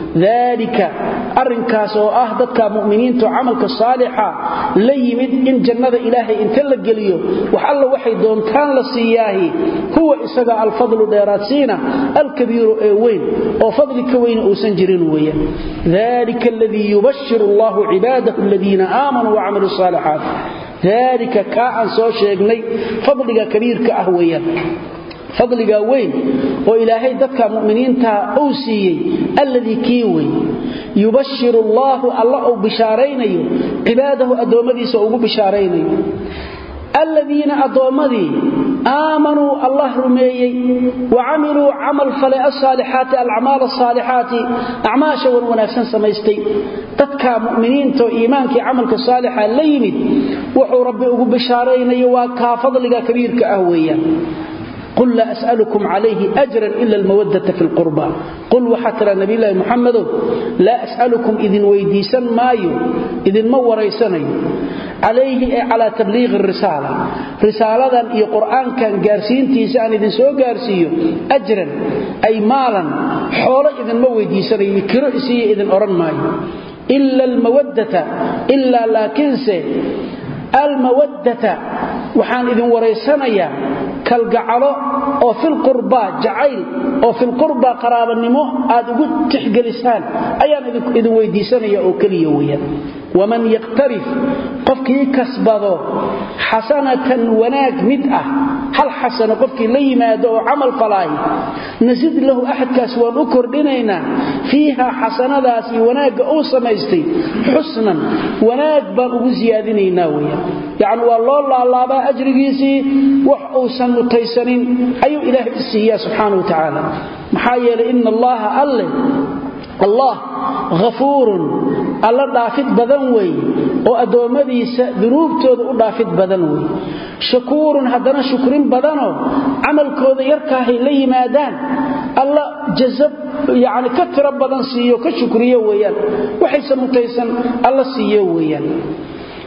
ذلك أرنكاس وأهدتك مؤمنين عملك الصالحة ليمد إن جنة إلهي إن تلقليه وحل وحي دون كان لسياهي هو إسقى الفضل ديراتسينا الكبير وين وفضل كوين أسنجرين وين ذلك الذي يبشر الله عباده الذين آمنوا وعملوا الصالحات ذلك كأن سوشيقني فضلك كبير كأهويا فضلك وين وإلهي ذكى مؤمنين أوسيي الذي كيوي يبشر الله بشارين عباده أدومدي سأقول بشارين الذين أدومدي آمنوا الله رميي وعملوا عمل فلاء الصالحات الأعمال الصالحات أعماشا ونفسا سميستي ذكى مؤمنين إيمانك عملك الصالحة الليمد وحو ربي أقول بشارين وكا فضلك كبير كأهويا قل لا أسألكم عليه أجرا إلا المودة في القربى قل وحتى نبي الله محمد لا أسألكم إذن ويديسا مايو إذن موريساني عليه على تبليغ الرسالة رسالة إي قرآن كان قارسين تيسان إذن سو قارسيو أجرا أي مالا حول إذن مويديساني كرئسي إذن أرن مايو إلا المودة إلا لكنسي المودة وحان إذن وريسانيا kalgacalo oo fil qurba jacayl oo fil qurba qaraabanimo aad ugu tixgelisaan ayaan idin weydiisanaya oo kaliya weeyaan waman yaqtarif qofkii kasbado hasanatan wanaag mid ah hal hasana qofkii la yimaado oo amal falay nasid lahu ahadkaas waan u kordhinaynaa fiiha hasanadaas wanaaga oo samaystay husnan wanaag baan ugu ziyaadinaynaa weeyaan yaani waa loo laalaaba ajrigiisi wax uu mutaysanin ayuu ilaahay siiyaa subhanahu wa ta'ala maxaa yeelay in Allah ghafuurun alla dhaafid badan way oo adoomadiisa dunuubtooda u dhaafid badan way shakuurun hadana shukrin badano amalkooda yarkaahay la yimaadaan alla jazab yaani ka tira badan siiyo ka shukriyo weeyaan waxay samutaysan alla siiyo weeyaan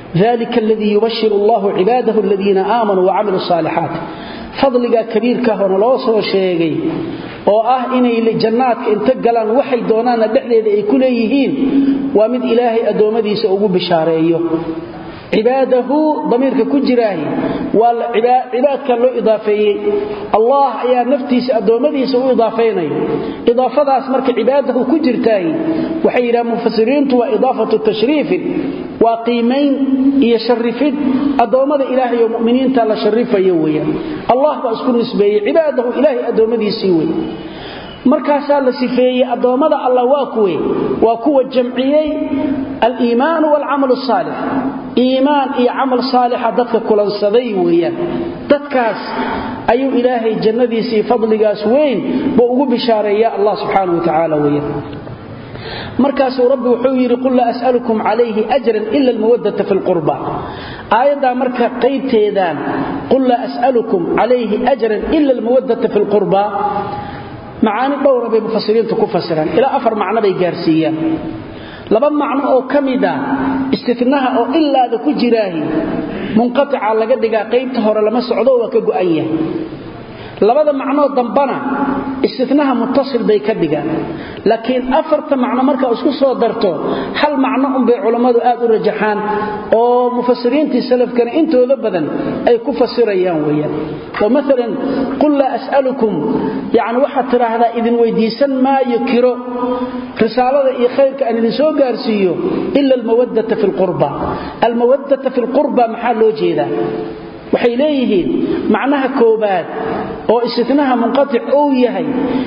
ذلك الذي يبشر الله عباده الذين آمنوا وعملوا الصالحات فضلك كبير كهون الله سو شيغي oo ah inay jannaadka inta galaan waxay doonaan dhexdeeda ay ku leeyihiin waa mid ilaahay adoomadiisa ugu bishaareeyo عباده ضميرك كجراهي والعباد كان له إضافيين الله يا نفتيس أدومديس وإضافيني إضافة أسمرك عباده كجرتاهي وحيرا مفسرين وإضافة التشريف وقيمين يشرفين أدومد إلهي ومؤمنين تالا شرفا يويا الله بأسكن نسبيه عباده إلهي أدومديس يوي markaasaa la sifeeyay adoomada Allah waa kuwa jamciyay al-iimaan wal amal salih iimaan iyo amal salih dadka kulansaday weeyaan dadkaas ayuu ilaahay jannadiisa iyo fadligaas weyn buu ugu bishaareeyay Allah subhanahu wa ta'ala weeyaan markaasuu rabbi wuxuu yiri qul la as'alukum alayhi ajran illa al-mawaddata fil qurba aayada marka qaybteedan qul la as'alukum alayhi ajran illa al-mawaddata fil qurba معاني دورة بمفسرين تكفسران إلى 4 معنى بيجارسيا لبا معنى أو كمدا استثناء أو إلا ذا كجراهي منقطع على قدقى قيب تهور لما سعودوا وكقؤية لبا معنى ضمبنا استثناء متصل بيكدقى لكن 4 معنى مركا اسكو صدرته هل معناهم بعلماء آد الرجحان أو مفسرين السلف كان انتو ذبدا أي كفسريان ويا ومثلا قل لا أسألكم يعني واحد ترى هذا إذن ويديسا ما يكرو رسالة إي خيرك أن نسو قارسيو إلا المودة في القربة المودة في القربة محل وجيدا وحيليهين معناها كوبات أو استثناها منقطع أو يهي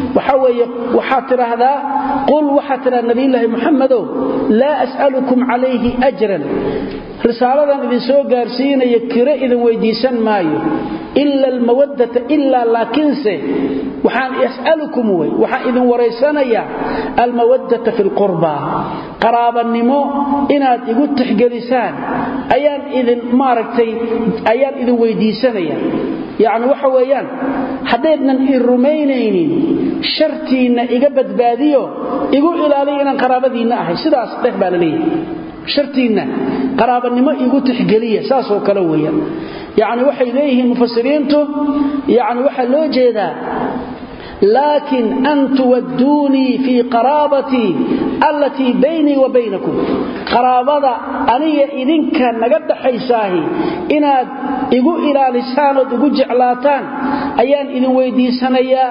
وحاتر هذا قل وحاتر النبي الله محمد لا أسألكم عليه أجرا رسالة إذن سو قارسين يكرا إذن ويديسا مايو إلا المودة إلا لكنسه وحان يسألكم وحان إذن وريسانيا المودة في القربى قرابا النمو إناد يقول تحقلسان أيان إذن ماركتي أيان إذن ويديسانيا يعني وحويان حديدنا الرومينين شرطينا إقبت باديو يقول إلى لينا قرابدينا أحي سيدا أصدق بالليه شرطينا قرابا النمو يقول تحقلية ساسو كلويا يعني وحي إليه مفسرينته يعني وحي لو جيدا لكن أن تودوني في قرابتي التي بيني وبينكم قرابة أني إذن كان نقد حيساهي إناد إقو إلى لسانه إقو جعلاتان أيان إذن ويدي سنيا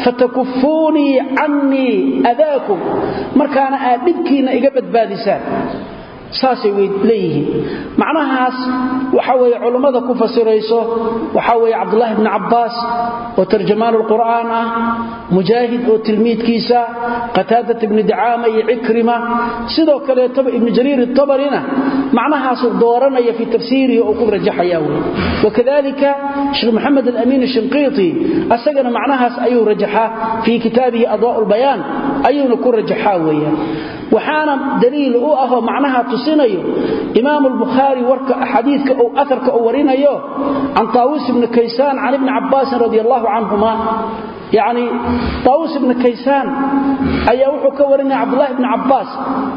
فتكفوني عني أذاكم مركان آدبكين إقبت بادسان saasay leeyihiin macnahaas waxa way culimada ku fasirayso waxa way Abdullah ibn Abbas oo tarjumaan al-Qur'aan ah Mujahid oo tilmiidkiisa Qatada ibn Du'aama iyo Ikrima sidoo kale ibn Jarir at-Tabarina macnahaas dooranaya fi tafsiirihi oo ku rajaxaya wakadalika Sheikh Muhammad al-Amin al-Shinqiti asagana macnahaas ayuu rajaxa fi kitaabihi Adwaa al-Bayan ayuu ku rajaxa weeyaan وحانا دليل أهو معناها تصينيو إمام البخاري ورك حديثك أو أثرك أو ورينيو عن طاووس بن كيسان عن ابن عباس رضي الله عنهما يعني طاووس بن كيسان أي وحك وريني عبد الله بن عباس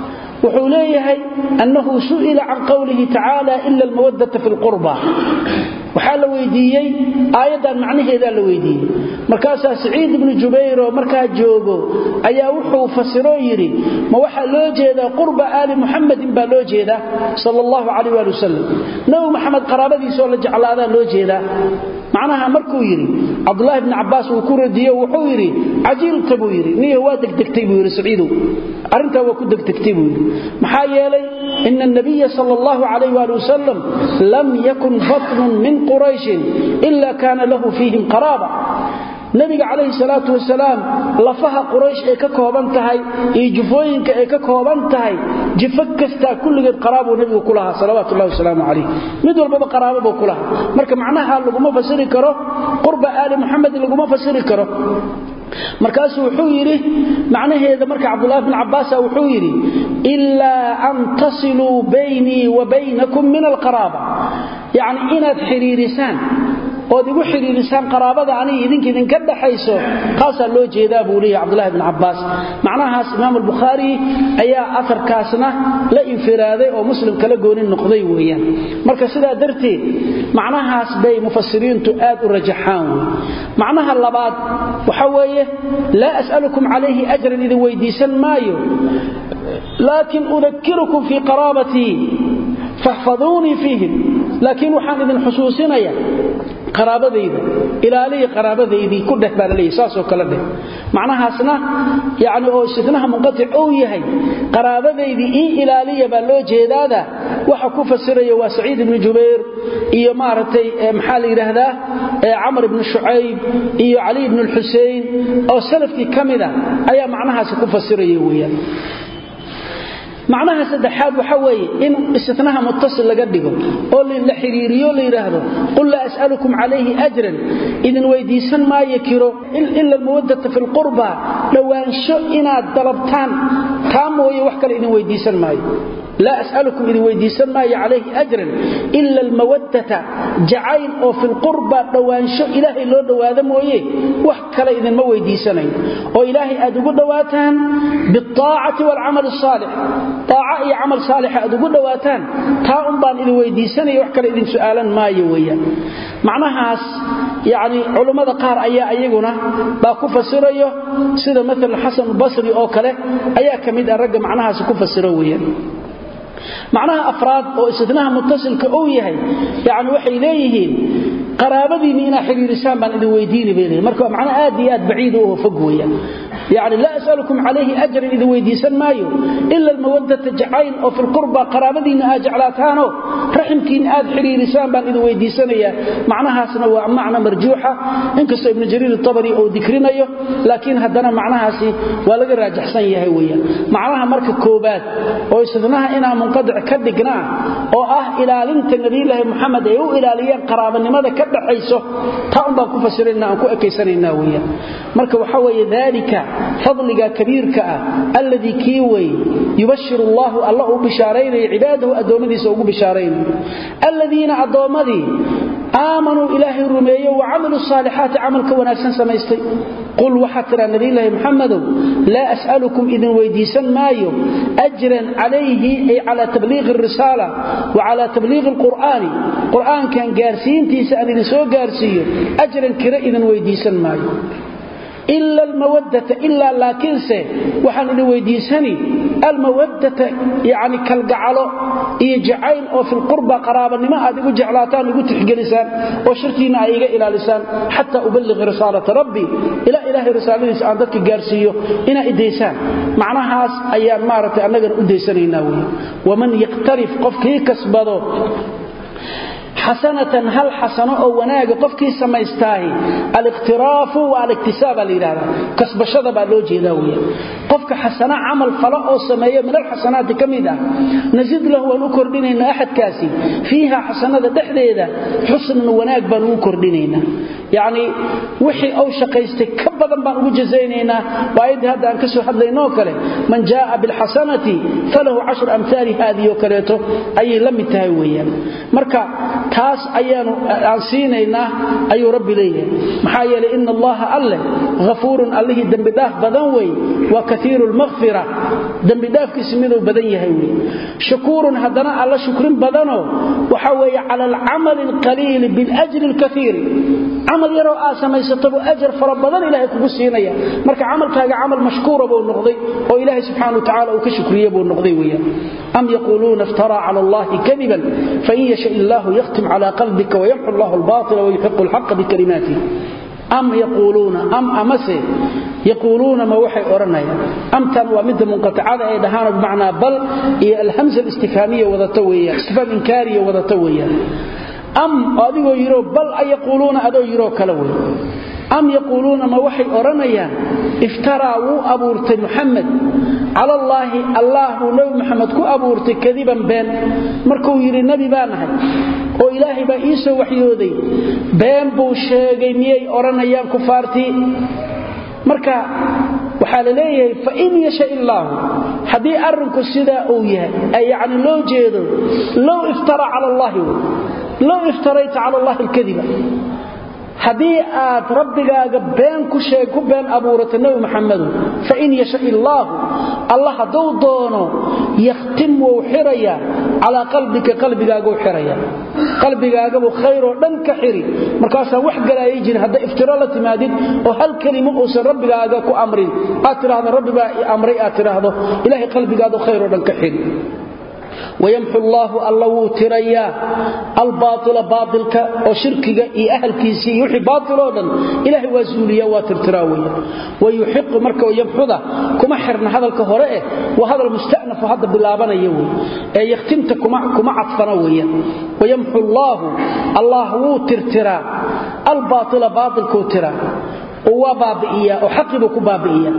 وحوليه أنه سئل عن قوله تعالى إلا المودة في القربى وحال ويديي آيادا معنى هذا لويديي مركاسا سعيد بن جبير ومركا جوغو أيا وحو فسرو يري ما وحا لو جيدا قرب آل محمد با لو جيدا صلى الله عليه وآله وسلم نو محمد قرابدي سوى لجعل هذا لو جيدا معناها مركو يري عبد الله بن عباس وكور ديو وحو يري عجيل تبو يري نيه وادك تكتبو يري سعيدو أرنتا وكدك تكتبو يري محايا لي إن النبي صلى الله عليه وآله وسلم لم يكن بطن من قريش إلا كان له فيهم قرابة نبي عليه الصلاة والسلام لفها قريش إيكا كوبانتهاي إيجفوينك إيكا كوبانتهاي جفكستا كل قد قرابة ونبي كلها صلوات الله والسلام عليه مدول بابا قرابة وكلها مركا معناها لقما فسري كره قرب آل محمد لقما فسري كره markaasuu wuxuu yiri macnaheeda marka Abdullah ibn Abbas wuxuu yiri illa an tasilu bayni wa baynakum min alqaraba yani inaad xiriirisan oo igu xiriirisaan qaraabada ani idin ka dhaxayso qaasa loo jeedaa buu leeyahay Abdullah ibn Abbas macnahaas Imam al-Bukhari ayaa afarkaasna la infiraaday oo Muslim kala goonin noqday weeyaan marka sidaa darteed macnahaas bay mufassiriintu aad u rajaxaan macnaha labaad waxa weeye la as'alukum alayhi ajran idin weydiisan maayo laakin udhakkirukum fi qarabati fahfaduni fihim laakin waxaan idin xusuusinaya qaraabadayda ilaaliya qaraabadaydii ku dhex baan leeyahay saas oo kala dheh macnahaasna yaani oo sidnaha munqati oo yahay qaraabadaydii in ilaaliya baa loo jeedaada waxa ku fasiraya waa Saciid ibn Jubayr iyo maartay maxaa la yiraahdaa Amr ibn Shu'ayb iyo Ali ibn al-Husayn oo salafkii kamida ayaa macnahaas ku fasiraya weeyaan macnaha saddexaad waxa weeye in istithnaha muttasil laga dhigo oo la xiriiriyo la yiraahdo qul la as'alukum alayhi ajran idin weydiisan ma yakiro illa al-mawaddata fil qurba dhawaansho inaad dalabtaan taamooyo wax kale idin weydiisan maayo لا أسألكم إذن ويديسان ما عليه أجرا إلا المودة جعين أو في القربة دوانشو إلهي لو دوادم ويه وحكلا إذن ما ويديسانين وإلهي أدقوا دواتان بالطاعة والعمل الصالح طاعة عمل صالح أدقوا دواتان تاهم بان إذن ويديساني وحكلا إذن سؤالا ما يويا معناها يعني علماء قار أيقنا باكو فسريه سيدا مثل الحسن البصري أو كله أيا كميد الرقم معناها سكو فسرويا معناها أفراد أو استثناء متصل كأويهي يعني وحي إليهين قرابدي مينا حرير سامبان إذا ويديني بينه مركب معناها آديات بعيد وفقوية يعني لا أسألكم عليه أجر إذا ويديسان مايو إلا المودة جعين أو في القربة قرابدي نآجعلاتانو رحمكين آد حرير سامبان إذا ويديسان معناها سنوع معنى مرجوحة إنكس ابن جرير الطبري أو ذكرينيه لكن هدنا معناها سي ولقى راجح سنية هوية معناها مركب كوبات أو استثناها إنها منقطع كدقنا أو إلى لنت النبي الله محمد أو إلى ليان قرابا لماذا كدحيسه تأمبا كفسرنا أو كأكيسرنا ويا مركب حوي ذلك فضلك كبيرك الذي كيوي يبشر الله بشارين عباده أدومدي سوق بشارين الذين أدومدي آمنوا إلهي الرميه وعملوا الصالحات عمل كوناكسن سميستي قل وحتر النبي الله محمد لا أسألكم إذن ويديسا مايو أجرا عليه أي على تبليغ الرسالة وعلى تبليغ القرآن كان قارسين تيسأل نسو قارسيه أجرا كرا إذن ويديسا مايو إلا المودة إلا لكنسه وحن إذن ويديساني المودة يعني كالقعلو يجعين أو في القربة قرابة لما أدقوا جعلاتان يقول تحقلسان وشرتينا أيها إلى لسان حتى أبلغ رسالة ربي إلى إله رسالة لسان ذاتك قارسيه إنا إديسان معناها أيام مارة أننا إديسانينا ومن يقترف قفكي كسبضو حسنة هل حسنة أو وناق قفكي سميستاهي الاقتراف والاكتساب لإلهة كسب شذب اللوجي ذوية قفك حسنة عمل فلاء أو سمية من الحسنات كميدة نزيد له ونكر لنا أحد كاسي فيها حسنة تحديدة حسن وناق بنوكر لنا يعني وحي أو شقيستك كبضا بنو جزينينا وعيد هذا أنكسو حد لينوكله من جاء بالحسنة فله 10 أمثال هذه وكريته أي لم يتهويا مركا تاس أيانو أنسينينا أي رب ليه محايا لإن الله أله غفور أله دنبداف بدنوي وكثير المغفرة دنبداف كسمينه بدنيهوي شكور هدنا الله شكر بدنه وحوي على العمل القليل بالأجر الكثير عمل يرو آسما يستطيب أجر فربضان إلهي كبسينيا مركا عمل كاقا عمل مشكور أبو النقضي وإلهي سبحانه وتعالى وكشكري أبو النقضي ويا أم يقولون افترى على الله كذبا فإن يشاء الله يختم على قلبك ويمحو الله الباطل ويحق الحق بكلماته أم يقولون أمسي يقولون ما وحي أورنايا أم تنوى مد منقطعة دهانا بمعنى بل الهمزة الاستفهامية وذاتوية استفهام إنكارية وذاتوية أم أدو يرو بل يقولون أدو يرو كلوي أم يقولون ما وحي أورنايا افتروا أبورت محمد على الله نبي محمد كو أبورت كذبا بين مركو يري النبي بانها oo ilaahay ba ii soo waxyooday been buu sheegay miyay oranayaan kufaartii marka waxa la leeyahay fa in yasha illah hadii arinku sida uu yahay ay yaani loo jeedo loo iftara ala allah loo iftarayta ala allah alkadiba hadii aad rabbigaaga been ku sheeg ku been abuurato nabi maxamed fa in yasha illah allah haduu doono yakhtim wa xiraya ala qalbigaaga u xiraya qalbigaaga buu khayr oo dhan ka xiri markaas wax galay jin hada iftira la timaadid oo hal kalimo oo rabbigaaga ku amrin aad tiraahdo rabbi baa amray aad tiraahdo ilaahi qalbigaaga khayr oo dhan ka xiri ويمحو الله الله تريا الباطل باطلك او شركك اي اهلكيسي يحي باطلودن الهي واسوليا وترتراويا ويحق marka yamxuda kuma xirna hadalka hore waa hadal mustaanaf hada bilaabanayo ee yaqtinta kuma cadfana weeyaan ويمحو الله ترترا الباطل باطلك ترى وبابئيا وحقب كبابئيا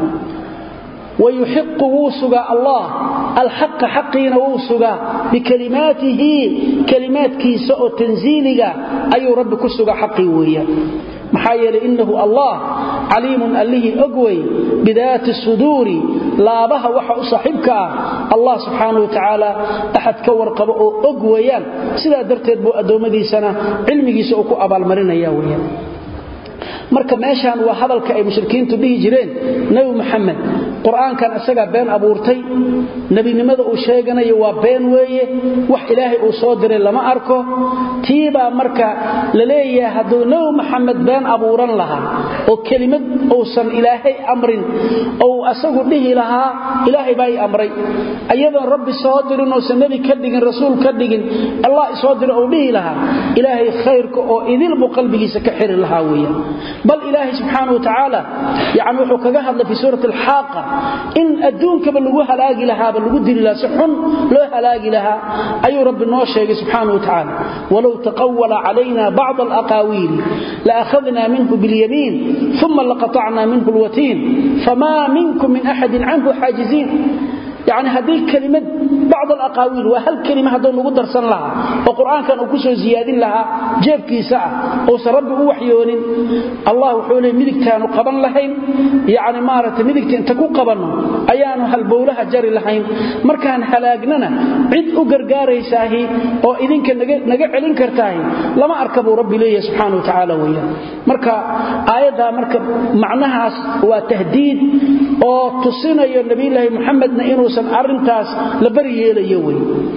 ويحق وسغا الله الحق حقين وسغا بكلماته كلمات كيسو تنزيلها اي رب كسغا حقي ويا محايل انه الله عليم الله اقوي بذات الصدور لا بها وحا صاحبك الله سبحانه وتعالى احد كورقب او اقويان سدا درتيد بو ادومديسنا علميgiisa oo ku abaal marinaya weeyaa marka meeshan waa hadalka ay mushrikiintu dhihi jireen nabi maxamed quraankan asaga been abuurtay nabinimada uu sheeganayo waa been weeye wax ilaahay uu soo diray lama arko tiiba marka la leeyahay haduu nabi maxamed been abuuran lahaa oo kelimad oo san ilaahay amrin oo asagu dhihi lahaa ilaahay baa amray ayadoo rabbi soo dirin oo nabi ka dhigin rasuul ka dhigin allah soo diray oo dhihi lahaa ilaahay khayrka oo idil qalbigiisa ka xiri lahaa weeye بل إلهي سبحانه وتعالى يعني وحو كغا هدل في سورة الحاقة إن أدونك بلغو هلاقي لها بلغو دير الله سحن لو هلاقي لها أي رب النوشيق سبحانه وتعالى ولو تقول علينا بعض الأقاويل لأخذنا منه باليمين ثم لقطعنا منه الوتين فما منكم من أحد عنه حاجزين يعني هذه الكلمة بعض الأقاويل وهل كلمة هذول نقدر سن لها والقرآن كان أكسو زيادين لها جيب كيساء أو سرب وحيون الله حوله مدكتان قبن لهين يعني مارة مدكتان تكون قبنه أيانو هالبولها جاري لهين مركان هلاقننا عد أقرقاري ساهي أو إذن كان نقعلين كرتاهي لما أركبوا ربي ليه سبحانه وتعالى وياه مركا آياتها مركا معناها وتهديد أو تصينا يا النبي الله محمد نئنو أرنتاس لبرييليه وي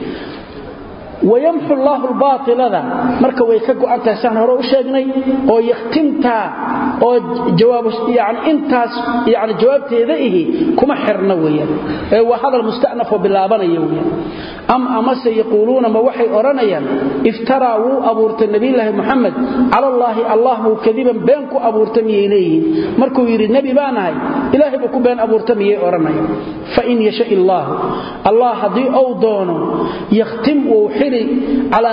ويمحو الله الباطل ذا marka way ka go'antahay san hore u sheegnay oo yaqtinta oo jawaab yani intaas yani jawaabteeda ihi kuma xirna weeyaan ee waa hadal mustaanaf oo bilaabanayo weeyaan ama sayquluna ma waxay oranayaan iftaraawu abuurta nabi ilaahi muhammad ala allah uu kadiban been ku abuurta miyeelay markuu yiri nabi baanahay ilaahi buu ku been abuurta miyay oranayaan fa in yasha allah hadii oo doono yaqtim oo على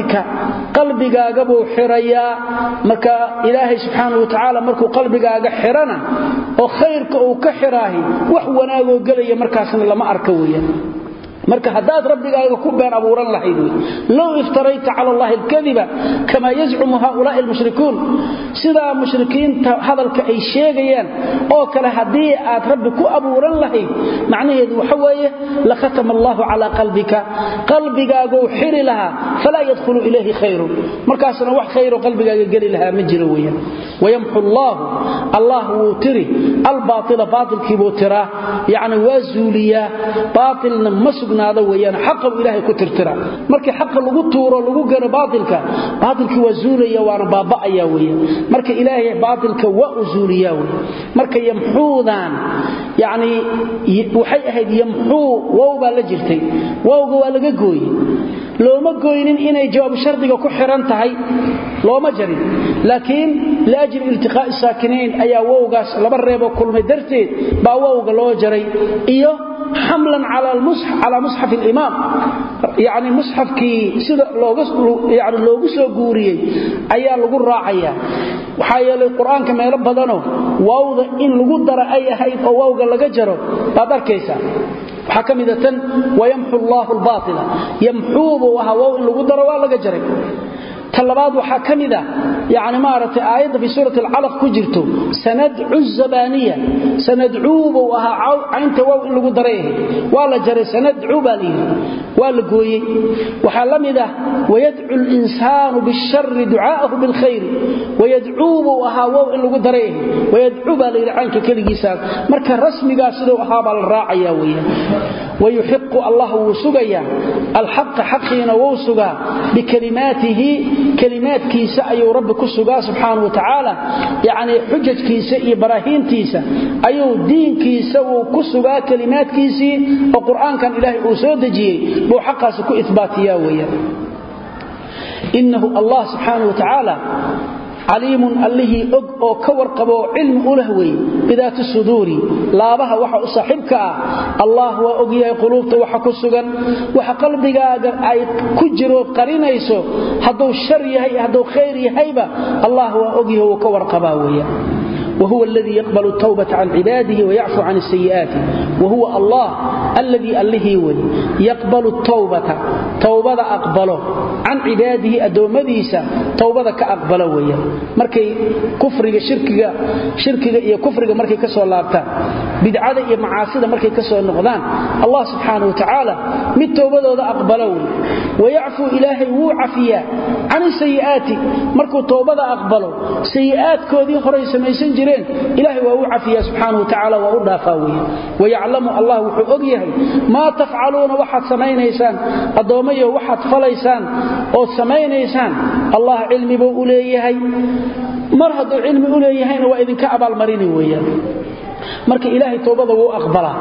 قلبك بو حريا marka ilaahay subhanahu wa ta'ala markuu qalbigaaga xirana oo khayrka uu ka xiraahi wax wanaago galaya markaasna lama arka weeyaan marka hadaad rabbigaaga ku been abuuran lahayd law iftarayta ala allahi alkadiba kama yaz'umu haula almushrikun sida mushrikiinta hadalka ay sheegayaan oo kale hadii aad rabbi ku abuuran lahayd macnaheedu waxa weeye la khatama allah ala qalbigaaga uu xiri laha fala yadkhulu ilayhi khayru markaasna wax khayro qalbigaaga gali laha ma jiro weeyaan wayamhu allah tiri albaatila baatilkiibu tira yani wazuliya baatilna masugnaada weeyaan xaq ilaahay ku tirtira markii xaq lagu tuuro lagu garo baatilki wazuliya waana baaba'aya weeyaan marka ilaahay baatilka waa uzuliya marka yamhuudan yani waxay ahayd yamhuu wawba la jirtay wawga waa laga gooyay looma gooynin inay jawaab shardiga ku xiran tahay looma jarin laakiin laajil iltiqaa saakinayn ayaa wawgaas laba reebo kulmay darteed baa wawga loo jaray iyo حملا على مصحف الإمام يعني مصحف كي سيده يعني لوغو سو غوريي ايا لوغو راعيا waxaa القرآن كما يلب بدنو واودا إن لوغو دara ay ahayd oo waawga laga jaro baad arkaysaa waxa kamidatan wayamhu Allahu al-baatila yamhu wa hawa in lagu daro waa laga jaray talabaad waxa kamida yaani maartay aayada fi suurati al-alaq ku jirto sanad'u zabaniya sanad'u waha aynta waa in lagu daray waa la jaray sanad'u bali waa la gooyay waxa lamida wayad'u al-insanu bish-sharri du'aahu bil-khayr wayad'u waha waa in lagu daray wayad'u bali aanka kaligiisa marka rasmiga sidoo ahaa bal raacaya weeyaan ويحق الله وسغيا الحق حقنا وسغا بكلماته كلمات كيسا اي رب كسغا سبحانه وتعالى يعني حجج كيسا اي براهين كيسا اي دين كيسا وكسغا كلمات كيسي القران كان الهي وسو دجيه بو حقاس كو اثباتيا ويا انه الله سبحانه وتعالى عليم الله او كورقبو علم ولهوي بذات الصدور لابها waxa u saaxibka Allah waa ogyahay qulubta waxa ku sugan waxa qalbigaaga ay ku jiro qarinayso haduu shar yahay haduu khayr yahayba Allah waa ogyahay oo ka warqabaa weeyaa وهو الذي يقبل التوبة عن عباده ويعفو عن السيئات وهو الله الذي يقبل التوبة توبة أقبله عن عباده أدومديسا توبة كأقبله ويا مركي كفرق شركة يا كفرق مركي كسو اللابتان بدعادة يا معاصدة مركي كسو النقضان الله سبحانه وتعالى من توبة أقبله ويعفو إلهي وعفيا عن السيئات مركو توبة أقبله سيئات كودي خري سميسن جرين إلهي وهو عفيا سبحانه وتعالى وهو دافاويا ويعلم الله وحقيه ما تفعلون وحد سمينيسان الضومية وحد فليسان أو سمينيسان الله علمي بأوليهي مرهد العلم أوليهين وإذن كأبا المرين ويا مرك إلهي توبة وهو أقبله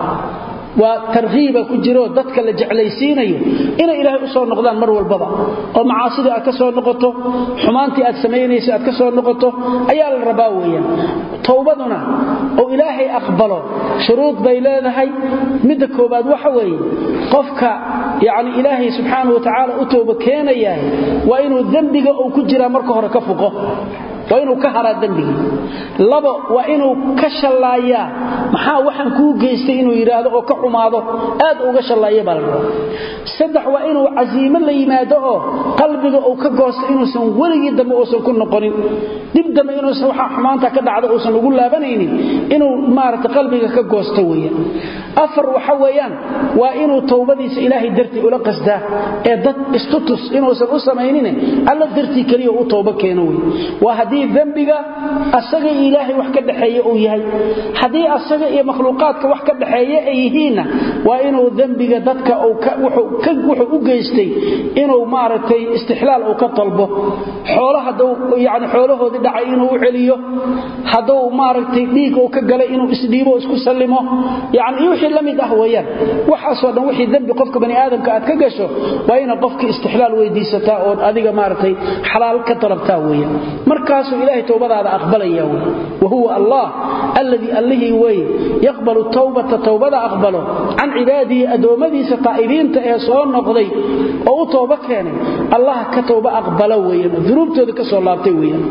وترغيب كجيرو dadka la jeclaysiinayo ina ilaahay u soo noqdaan mar walba oo macaasida aad ka soo noqoto xumaantii aad sameeynayso aad ka soo noqoto ayaa la rabaa weeyaan toobaduna oo ilaahay aqbalo shuruud bay leedahay mid koobaad waxa weeye qofka yaani ilaahay subhanahu wa ta'ala u tooba keenaya waa inuu dambiga uu ku jira marka hore ka fuqo وإنه كهرا دنبه لبا وإنه كشلايا maxaa waxan ku geystay inuu yiraahdo oo ka xumaado aad uga shalaayay balro saddex waa inuu aziimo la yimaado oo qalbiga uu ka goosto inuu san waligii dambe oo san ku noqonin dib dambe inuu waxa xumaanta ka dhacdo oo san ugu laabanaynin inuu maarta qalbiga ka goosto weeyaan afar waxa weeyaan waa inuu toobadiisa ilaahay dartii ula qasdaa ee dad istutus inuu san u sameeynin alla dartii kaliya uu tooba keeno waa hadii dambiga asaga ilaahay wax ka dhaxeeyo uu yahay hadii asaga iyo makhluuqaadka wax ka dhaxeeyo ay yihiina waa inuu dambiga dadka wuxuu u geystay inuu maartay istihlaal uu ka talbo xoolaha yaani xoolahoodi dhacay inuu u celiyo haduu maartay dhiig uu ka galay inuu isdhiibo isku sallimo yaani wixii lamid ah weeyaan waxa soo dhan wixii dambi qofka bani aadamka aad ka gasho waa in qofka istihlaal weydiisata oo adiga maartay xalaal ka talabtaa weeyaan markaas ilaahay toobadaada aqbalaya وهو الله الذي الله يقبل التوبة توبة أقبله عن عباده أدومدي ستائبين تأيسون نقضي أو توبة كان الله كتوبة أقبله ويا ذنوب تذكر صلى الله عليه وسلم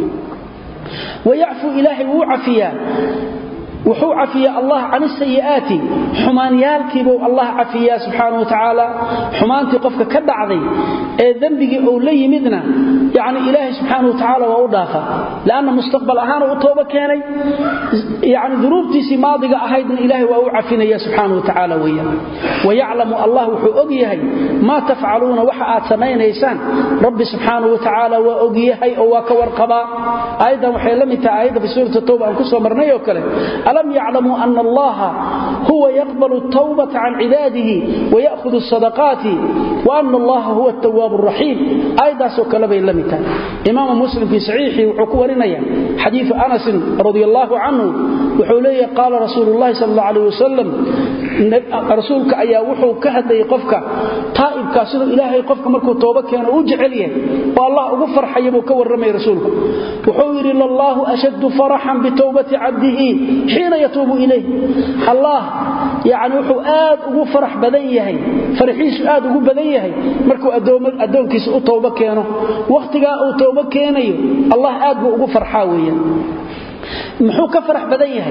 ويعفو إلهي وعفيا وحو عفيا الله عن السيئات حمان يالكيبو الله عفيا سبحانه وتعالى حمانتي قفك كدعدي ذنبي او لي مدنا يعني إلهي سبحانه وتعالى وأضافه لأن مستقبل أهانه وطوبة كاني يعني ذنوبتي سماضية أهيدنا إلهي وأعفنا يا سبحانه وتعالى ويا ويعلم الله وحقيه ما تفعلون وحقات سمين إيسان رب سبحانه وتعالى وأقيه أو كورقبا أيضا وحيلمت أيضا في سورة التوبة أنكسوا مرنيه وكله ألم يعلموا أن الله هو يقبل التوبة عن عباده ويأخذ الصدقات وأن الله هو التواب الرحيم أيضا سوكلبي لمتا إمام مسلم في صحيحه وحكورنا حديث أنس رضي الله عنه وحوليه قال رسول الله صلى الله عليه وسلم رسولك أيا وحو كهدي قفك طائب كاسد إلهي قفك مركو توبة كان أجعليه والله أغفر حيبه كور رمي رسولك وحوير الله أشد فرحا بتوبة عبده حين يتوب إليه الله يعني وحو آد أغفرح بديه فرحيس آد أغفر بديه مركو أدونكيس أطوبة كانوا وقتها أطوبة كانوا الله آد أغفر حاويا محو كفرح بدنيه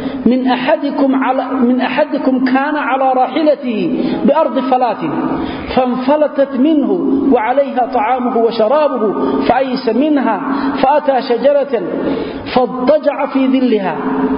من أحدكم كان على راحلته بأرض فلات فانفلتت منه وعليها طعامه وشرابه فأيس منها فأتى شجرة فاضطجع في ظلها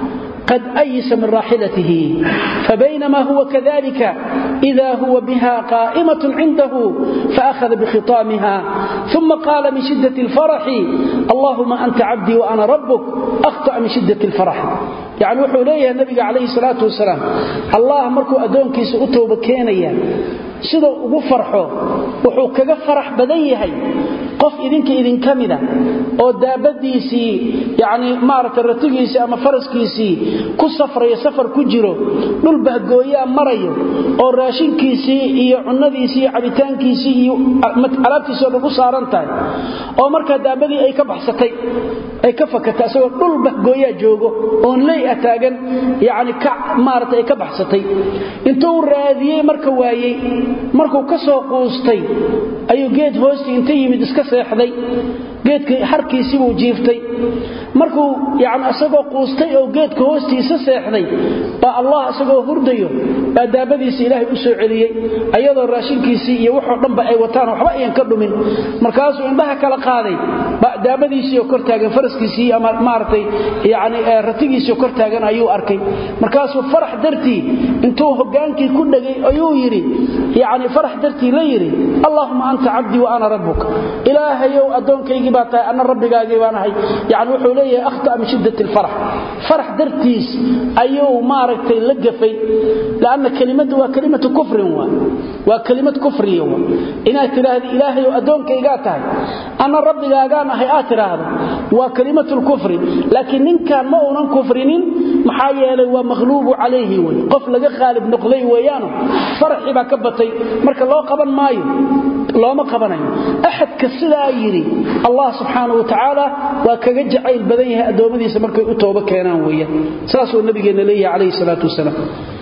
قد أيس من راحلته فبينما هو كذلك إذا هو بها قائمة عنده فأخذ بخطامها ثم قال من شدة الفرح اللهم أنت عبدي وأنا ربك أخطأ من شدة الفرح. يعني وحو ليه النبي عليه الصلاة والسلام الله مركو أدونكي سؤته بكينيا sidoo ugu farxo wuxuu kaga farax badan yahay qof idin kamida oo daabadiisi yaani maarta ratigiisi ama faraskiisi ku safrayo safar ku jiro dhul bahgooya marayo oo raashinkiisi iyo cunadiisi iyo cabitaankiisi iyo alaabtiisa lagu saaran tahay oo marka daabadii ay ka baxsatay ay ka fakatay asoo dhul bahgooya joogo oo leey ataagan yaani ka maarta ay ka baxsatay intuu raadiyay marka waayay markuu ka soo qoostay ayuu geed hoostii inta yimid iska seexday geedkii harkiisii buu jiiftay markuu yaani asagoo qoostay oo geedka hoostiisa seexday baa Allah asagoo hurdayo baa daabadiisa Ilaahay u soo celiyay ayadoo raashinkiisii iyo wuxuu dhanba ay wataan waxba ayaan ka dhumin markaasuu indhaha kala qaaday baa daabadiisii oo kor taagan faraskiisii ama maartay yaani ratigiisii kor taagan ayuu arkay markaasuu farax dartii intuu hogaankii ku dhagay ayuu yiri yaani farax dartii la yiri Allahumma anta abdi wa ana rabbuk ilaahayow adoonkaygi baa tahay ana rabbigaagi baan ahay yaani wuxuu leeyahay akhta min shiddatil farah dartiis ayuu maaragtay la gafay laana kalimadu waa kalimatu kufrin waa kalimad kufriyo ina tiraahdo ilaahayow adoonkayga tahay ana rabbigaagaan ahay aad tiraahdo waa kalimatu kufri laakiin ninkan ma uunan kufrinin maxaa yeelay waa maghluub alayhi way qof laga qaalib noqday weeyaan farxi ba ka batay marka loo qaban maayo looma qabanayo ahad ka sidaa yiri Allah subhanahu wa ta'ala waa kaga jacayl badan yahay adoomadiisa markay u tooba keenaan weeyaan saasoo nabigeena leeyahay alayhi salatu wasalaam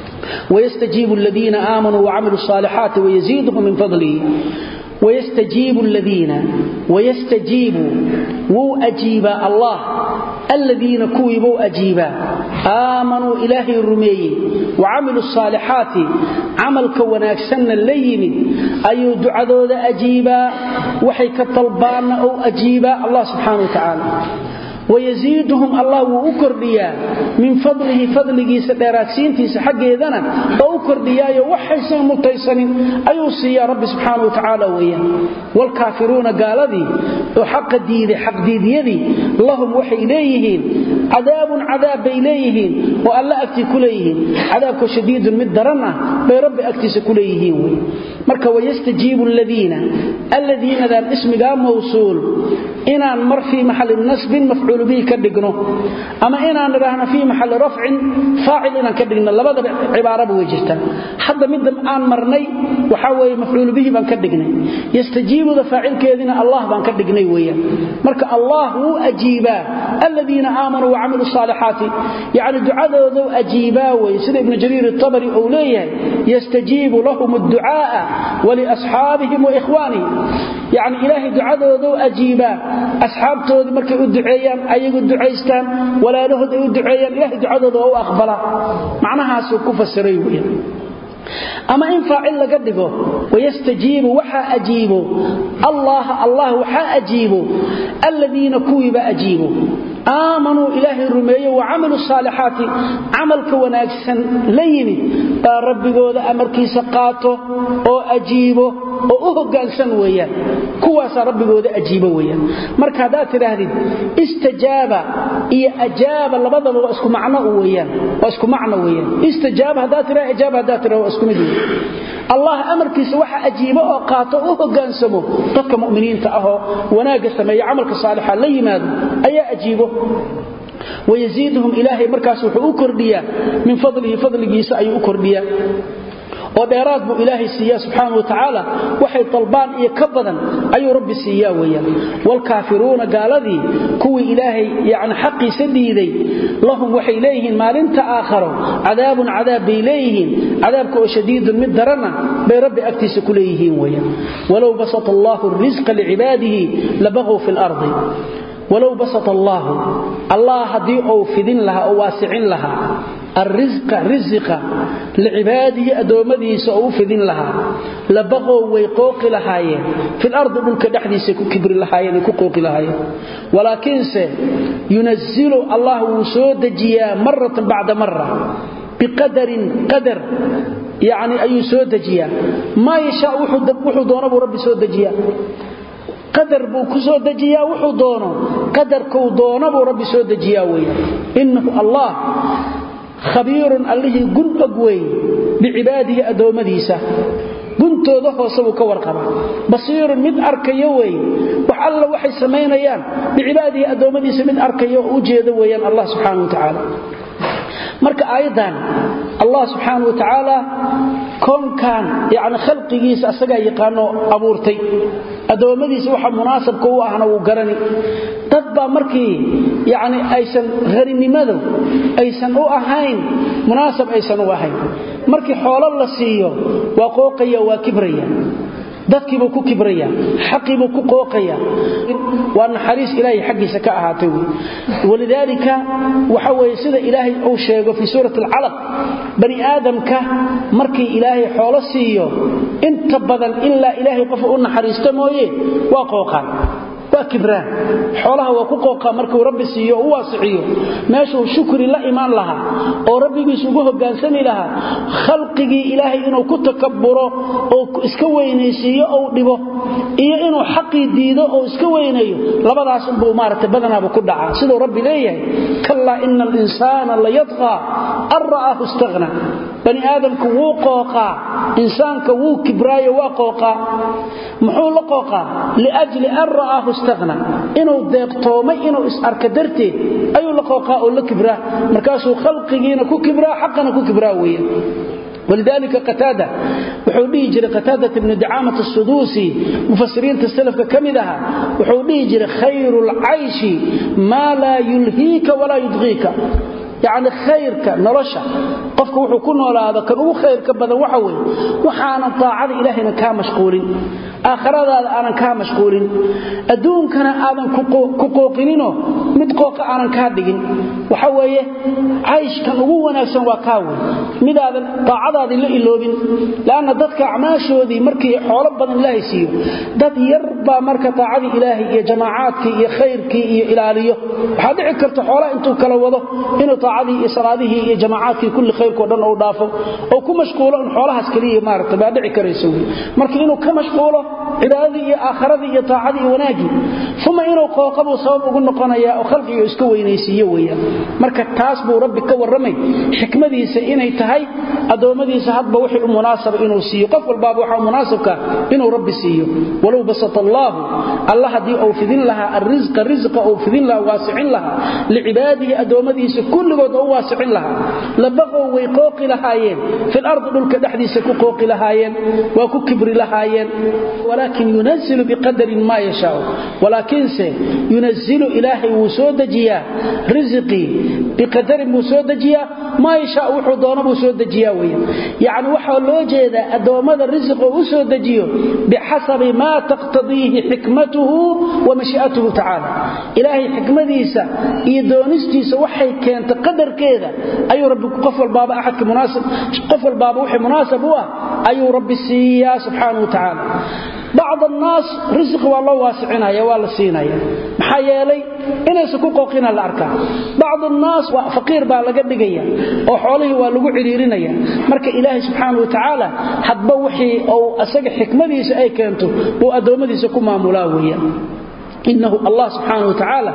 ويستجيب الذين آمنوا وعملوا الصالحات ويزيدهم من فضله ويستجيب وأجيب الله الذين كويبوا أجيبا آمنوا إلهي الرمي وعملوا الصالحات عمل كوناكسن الليل أي دعاء أجيبا وحيك الطلبان أو أجيبا الله سبحانه وتعالى ويزيدهم الله وكرديا من فضله سدراكسينتي حقيدنا وكرديا وحيسن متيسنين ايوسي يا رب سبحانه وتعالى ويا والكافرون قالدي وحق ديدي حق ديديدي اللهم وحي اليهين عذاب اليهين والله اكتي كليهين عذابك شديد مدرنا بي رب اكتي كليهين marka ويستجيب الذين ذا اسم موصول إن مر في محل النصب مفعول به كدغنو اما ان نراهنا في محل رفع فاعل ان كدغنا لبدا عباره بوجهتا حد مدم ان مرني waxa way mafcuul bihi ban ka dhignay yastajiibu faa'ilkeedina Allah ban ka dhignay weeyaan marka Allah uu ajiiba alladina aamanu wa amilu salihati yaani du'adoodu ajiiba way sida ibn jarir at-tabari oo leeyahay yastajiibu lahum ad-du'a wa li ashabihim wa ikhwanihim yaani ilaahi du'adoodu ajiiba asxaabtoodu markay u duceeyaan ayagu duceystaan walaalahoodu u duceeyaan ilaahi du'adoodu oo aqbala macnahaas ku fasiray weeyaan أما إن فاعل لقدقه ويستجيب وحا أجيبه الله وحا أجيبه الذين كويب أجيبه آمنوا إلهي الرمي وعملوا الصالحات عملك وناكسا ليني ربي قول أمركي سقاته أو أجيبه أو قالسا ويا كواسا ربي قول أجيبه ويا مركا ذات رهدي استجاب إيا أجاب لبضل واسكو معنا ويا استجاب ذات رهدي أجاب ذات رهدي واسكو مدين الله أمركي سوحا أجيبه أو قاته أو قالسمه تلك مؤمنين تأهو وناقسا ما يعملك صالحا ليماد أي أجيبه ويزيدهم إلهي مركز وحو كرديا من فضله جيسا أي كرديا وديرات بو إلهي سيا سبحانه وتعالى وحي طلبان إيا كبدا أي رب سيا ويا والكافرون قال ذي كوي إلهي يعني حقي سديدي لهم وحي إليهن ما لنت آخروا عذاب إليهن عذاب كو شديد مدرنا بي رب أكتس كليهن ويا ولو بسط الله الرزق لعباده لبغوا في الأرض walow basata Allah hadii oo fidin laha oo waasicin laha الرزق لعباده أدومديس أو فذين لها لبقوا ويقوق لهايين في الأرض ملك دحديس كبر لهايين كقوق لهايين ولكن ينزل الله وسود جيا مرة بعد مرة بقدر يعني أي سود جيا ما يشاء وحو دونه ربي سود جيا قدر بو كسو دجيا وحو دونه قدر كو دونه ربي سود جيا ويا إنه الله خبير الله قن أقوي بعباده أدومديسة قنتو ذهو سبو كورقبا بصير من أركيوي وحالله وحي سمينيان بعباده أدومديسة من أركيو وجيدويان الله سبحانه وتعالى marka aayadan Allah subhanahu wa ta'ala koonkan yaani khalqigiisa asaga yaqaano abuurtay adoomadiisa waxa munaasabka u ahna uu garani dad ba markii yaani aysan gharinimadu aysan u ahayn munaasab aysan u ahayn markii xoolo la siiyo waa qooqaya waa kibraya dadkiiba ku kibraya xaqiiba ku qooqaya waan xariis ilaahi xaqiisa ka ahaatay walidaalika waxa way sida ilaahi uu sheego fi suuratul alaq bani aadamka markii ilaahi xoolo siiyo inta badan illa ilaahi qof uu naxariisto mooyee waa qooqan waa kibraan xoolaha waa ku qooqa markuu rabbi siiyo oo waasixiyo meeshuu shukri la iimaan laha oo rabbigiisu ugu hogaansami laha khalqigi ilaahay inuu ku takabburo oo iska weynaysiyo oo dhibo iyo inuu xaqi diido oo iska weynayo labadaas buu maartay badanaaba ku dhaca sidoo rabbi leeyahay kalla innal insaana la yatgha arra'ahu istaghna bani aadamku wuu qooqa insaanka wuu kibraayo waa qooqa muxuu la qooqa liajli arra'ahu istaghna inuu deeqtoomay inuu is arka darteed ayuu la qooqa oo la kibraa markaasuu khalqigiina ku kibraa xaqana ku kibraa weeyaan ولذلك قتادة وحوليه جرى قتادة بن دعامة السدوسي مفسرين السلف كمدها وحوليه جرى خير العيش ما لا يلهيك ولا يضغيك يعني خيرك نرشا قفك وحو كنا ولا هذا كانوا خيرك بدن وحوي وحانا طاعة إلهنا كان مشغولين آخر هذا أنا كان مشغولين أدون كان آدم كقوقينينه متقوق أنا كادقين وحوي عايش كان هو نفسه وكاوي من هذا طاعة هذه اللي إلوبين لأن ضدك أعماشه ذي مركي حول بدن الله يسير ضد يربى مركة طاعة إلهي يا جماعاتك يا خيرك يا إلهيه وهذا عكرت حوله أنتم كلوضه إنه طاعته صلاته iyo jamaacadkii kulli khayrko dhan oo dhaafo oo ku mashquulo in xoolahaas kaliya maartay baa dhici karayso marka inuu ka mashquulo cibaadadii iyo aakhiradii iyo taacadii wanaagi kuma inuu qooqabo sabab ugu noqonaya oo khalqiga iska weynaysiyo weeyaan marka taas buu rabbi ka waramay xikmadiisa inay tahay adoomadiisa hadba wixii u munaasab inuu siiyo qof walba waxa munaasabka inuu rabbi siiyo walaw basata Allah hadii oo fidin laha arrizqa oo fidin laha waasi'in laha liibadihi adoomadiisa kulli oo waasicin laha labaqoo way qooqi lahaayeen fil ard dhulka dhaxdiisa ku qooqi lahaayeen waa ku kibri lahaayeen walakin yunzilu biqadarin ma yashaa walakin yunzilu ilaahi wusoo dajiya rizqi biqadarin wusoo dajiya ma yashaa wuxuu doono wusoo dajiya weeyaan yaani waxa loo jeedaa adoomada rizqo wusoo dajiyo bihasabi ma taqtadihi hikmatuhu wa mashi'atuhu ta'ala ilaahi hikmadiisa iyo doonistiisa waxay keenta qadarkeeda ayuu rabbi qof walbaaba ahadka munaasib qof walbaaba wixii munaasib u ah ayuu rabbi siiyaa subhanahu wa ta'ala بعض الناس رزق والله واسعينايا ولا سينايا maxaa yeelay inaysu ku qooqina la arkaa بعض الناس waa faqiir baa laga dhigaya oo xoolahi waa lagu ciriirinaya marka ilaahay subhanahu wa ta'ala hadba wixii oo asaga xikmadiisa ay keento oo adoomadiisa ku maamulaa weeyaan innahu Allah subhanahu wa ta'ala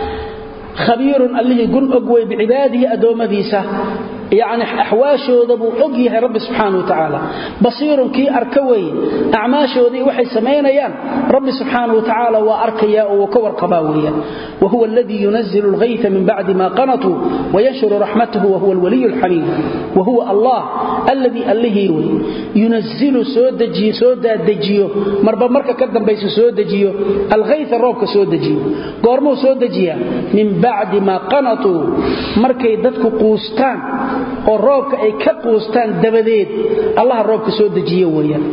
خبير الله قن أقوي بعباده أدومديسة يعني أحواشه ذبو أقيه رب سبحانه وتعالى بصير كي أركوي أعماشه ذي وحي سمينيان رب سبحانه وتعالى وأركيا وكور قباويا وهو الذي ينزل الغيث من بعد ما قنطوا وينشر رحمته وهو الولي الحميد وهو الله الذي ينزل سودا دجيو مربا مركا كدن بيس سودا دجيو الغيث الروك سودا دجيو قورمو سودا دجيا من بعد ما قنطوا مركي ددكو قوستان oo roobka ay ka qoostaan dabadeed Allah roobka soo dajiyo weeyaan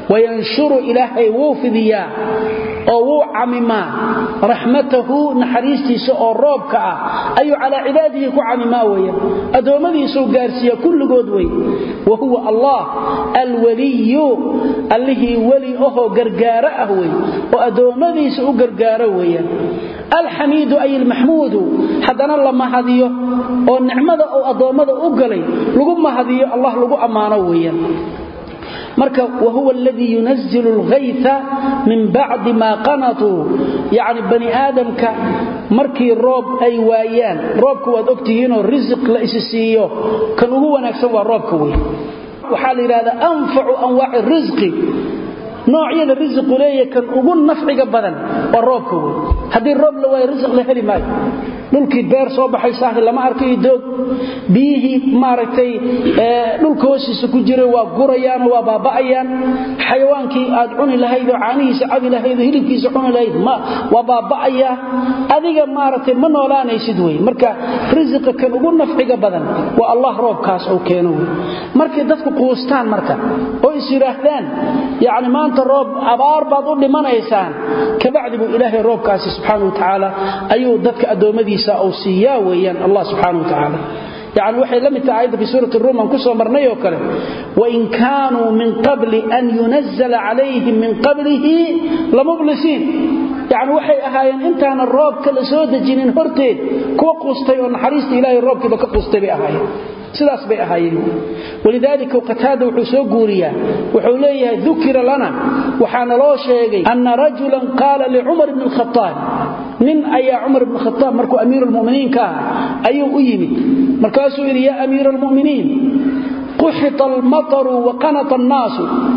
wayanshuru ilaahay wuu fidiyaa oo wuu camimaa raxmatahu naxariistiisa oo roobka ah ayuu calaa cibaadihi ku camimaa weeye adoomadiisu gaarsiiya kulligood wey wa huwa allah alwaliyu allihi wali oo gargaara ah wey oo adoomadiisu u gargaara weeye الحميد أي المحمود حدنا لما هديه ونعمده أو أضامده أقلي لقم هديه الله لقم أمانه ويا مركب وهو الذي ينزل الغيث من بعد ما قنطوا يعني بني آدم مركي الروب أي وايان روبك وادوكتهين الرزق لإسسيه كان هو نفسه روبك وحال هذا أنفع أنواع الرزق نوعيا الرزق ليه كان أقول نفعك بدن والروبك هذه الروب لو رزق لهلي ماي dhulkii beer soo baxay saaxil lama arkay doog bihi maaragtay dhulka hoostiisa ku jiray waa gurayaan waa baaba'ayaan xayawaankii aad cuni lahayd oo caanihiisa cabi lahayd hilibkiisa cuni lahayd ma waa baaba'aya adiga maaragtay ma noolaanaysid way marka rizqa kan ugu nafciga badan waa Allah roobkaas oo keeno markii dadku qoostaan marka oo isiraahdaan yaani maanta roob abaar baad u dhimanaysaan ka bacdi buu ilaahay roobkaas subhanahu wa ta'ala ayuu dadka adoomadiisa أو سياويا الله سبحانه وتعالى يعني وحي لم تعايد في سورة الروم أنكسوا مرنيه وكله وإن كانوا من قبل أن ينزل عليهم من قبله لمبلسين يعني وحي أهايا انت عن الراب كلا سودة جنين هرتين كوا قوستي ونحريست إلهي الراب كبا كقوستي بأهايا سلاس بأهايا ولذلك وقتاده وحسو قوريا وحوليها ذكر لنا وحان الله شيئا أن رجلا قال لعمر بن الخطاب من أي عمر بن الخطاب مركو أمير المؤمنين كان أيو أيمي مركاسو إلي يا أمير المؤمنين قحط المطر وقنط الناس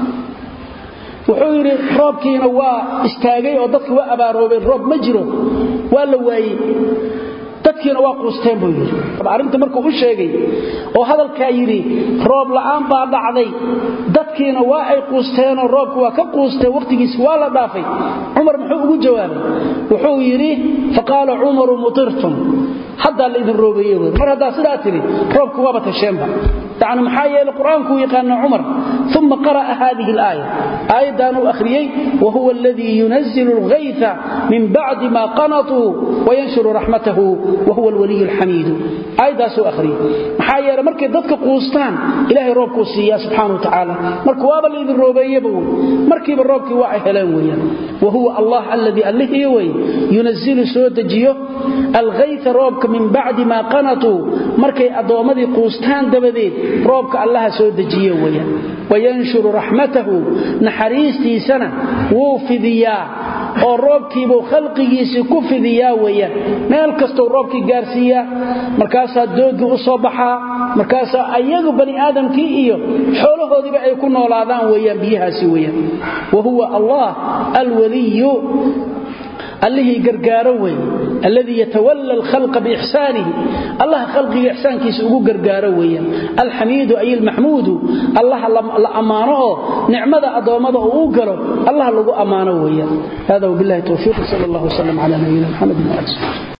وحوري روبكينا واستاغي وددك واباروبين روب مجرو ولا واي dadkiina waa qoosteen buu yiri arinta markuu u sheegay oo hadalka yiri roob la'aan baa dhacday dadkiina waa ay qoosteen oo roobku waa ka qoostay waqtigiis waa la dhaafay Umar muxuu ugu jawaabay wuxuu yiri faqala Umar mutirtum hadda la idin roobayay mar hada sidaa tiri roobku waa batasheenba يعني محايا القرآن كو يقال عمر ثم قرأ هذه الآية آية أخريي وهو الذي ينزل الغيث من بعد ما قنطوا وينشر رحمته وهو الولي الحميد آية أخريي محايا مركي ضدك قوستان إلهي روبك السياء سبحانه وتعالى مركي وابا اللي ذي الروبي يبو مركي بالروبك واعي هلاويا وهو الله الذي يوي ينزل سودة جيو الغيث روبك من بعد ما قنطوا مركي أدوامدي قوستان دبديد روبك الله سو دجيه ويا وينشر رحمته نحريستي سنه وفديا oo roobkiiba khalqigiisa ku fidiya weeyaa meel kasto roobki gaarsiya markaas doogi u soo baxa markaas ayagu bani aadamkii iyo xoolahoodiba ay ku noolaadaan weeyaan biyahaasi weeyaan wahuwa allah alwaliy alladhi gargaaro weey alladhi yatawalla alkhalqa biihsanihi allah khalqi ihsankiisa ugu gargaaro weeyaan alhamid ay almahmud allah la amaano nicmada adoomada uu galo allah lagu amaano weeyaan hada billahi tawfiq sallallahu alayhi wa sallam ala nabiyyina muhammad wa alihi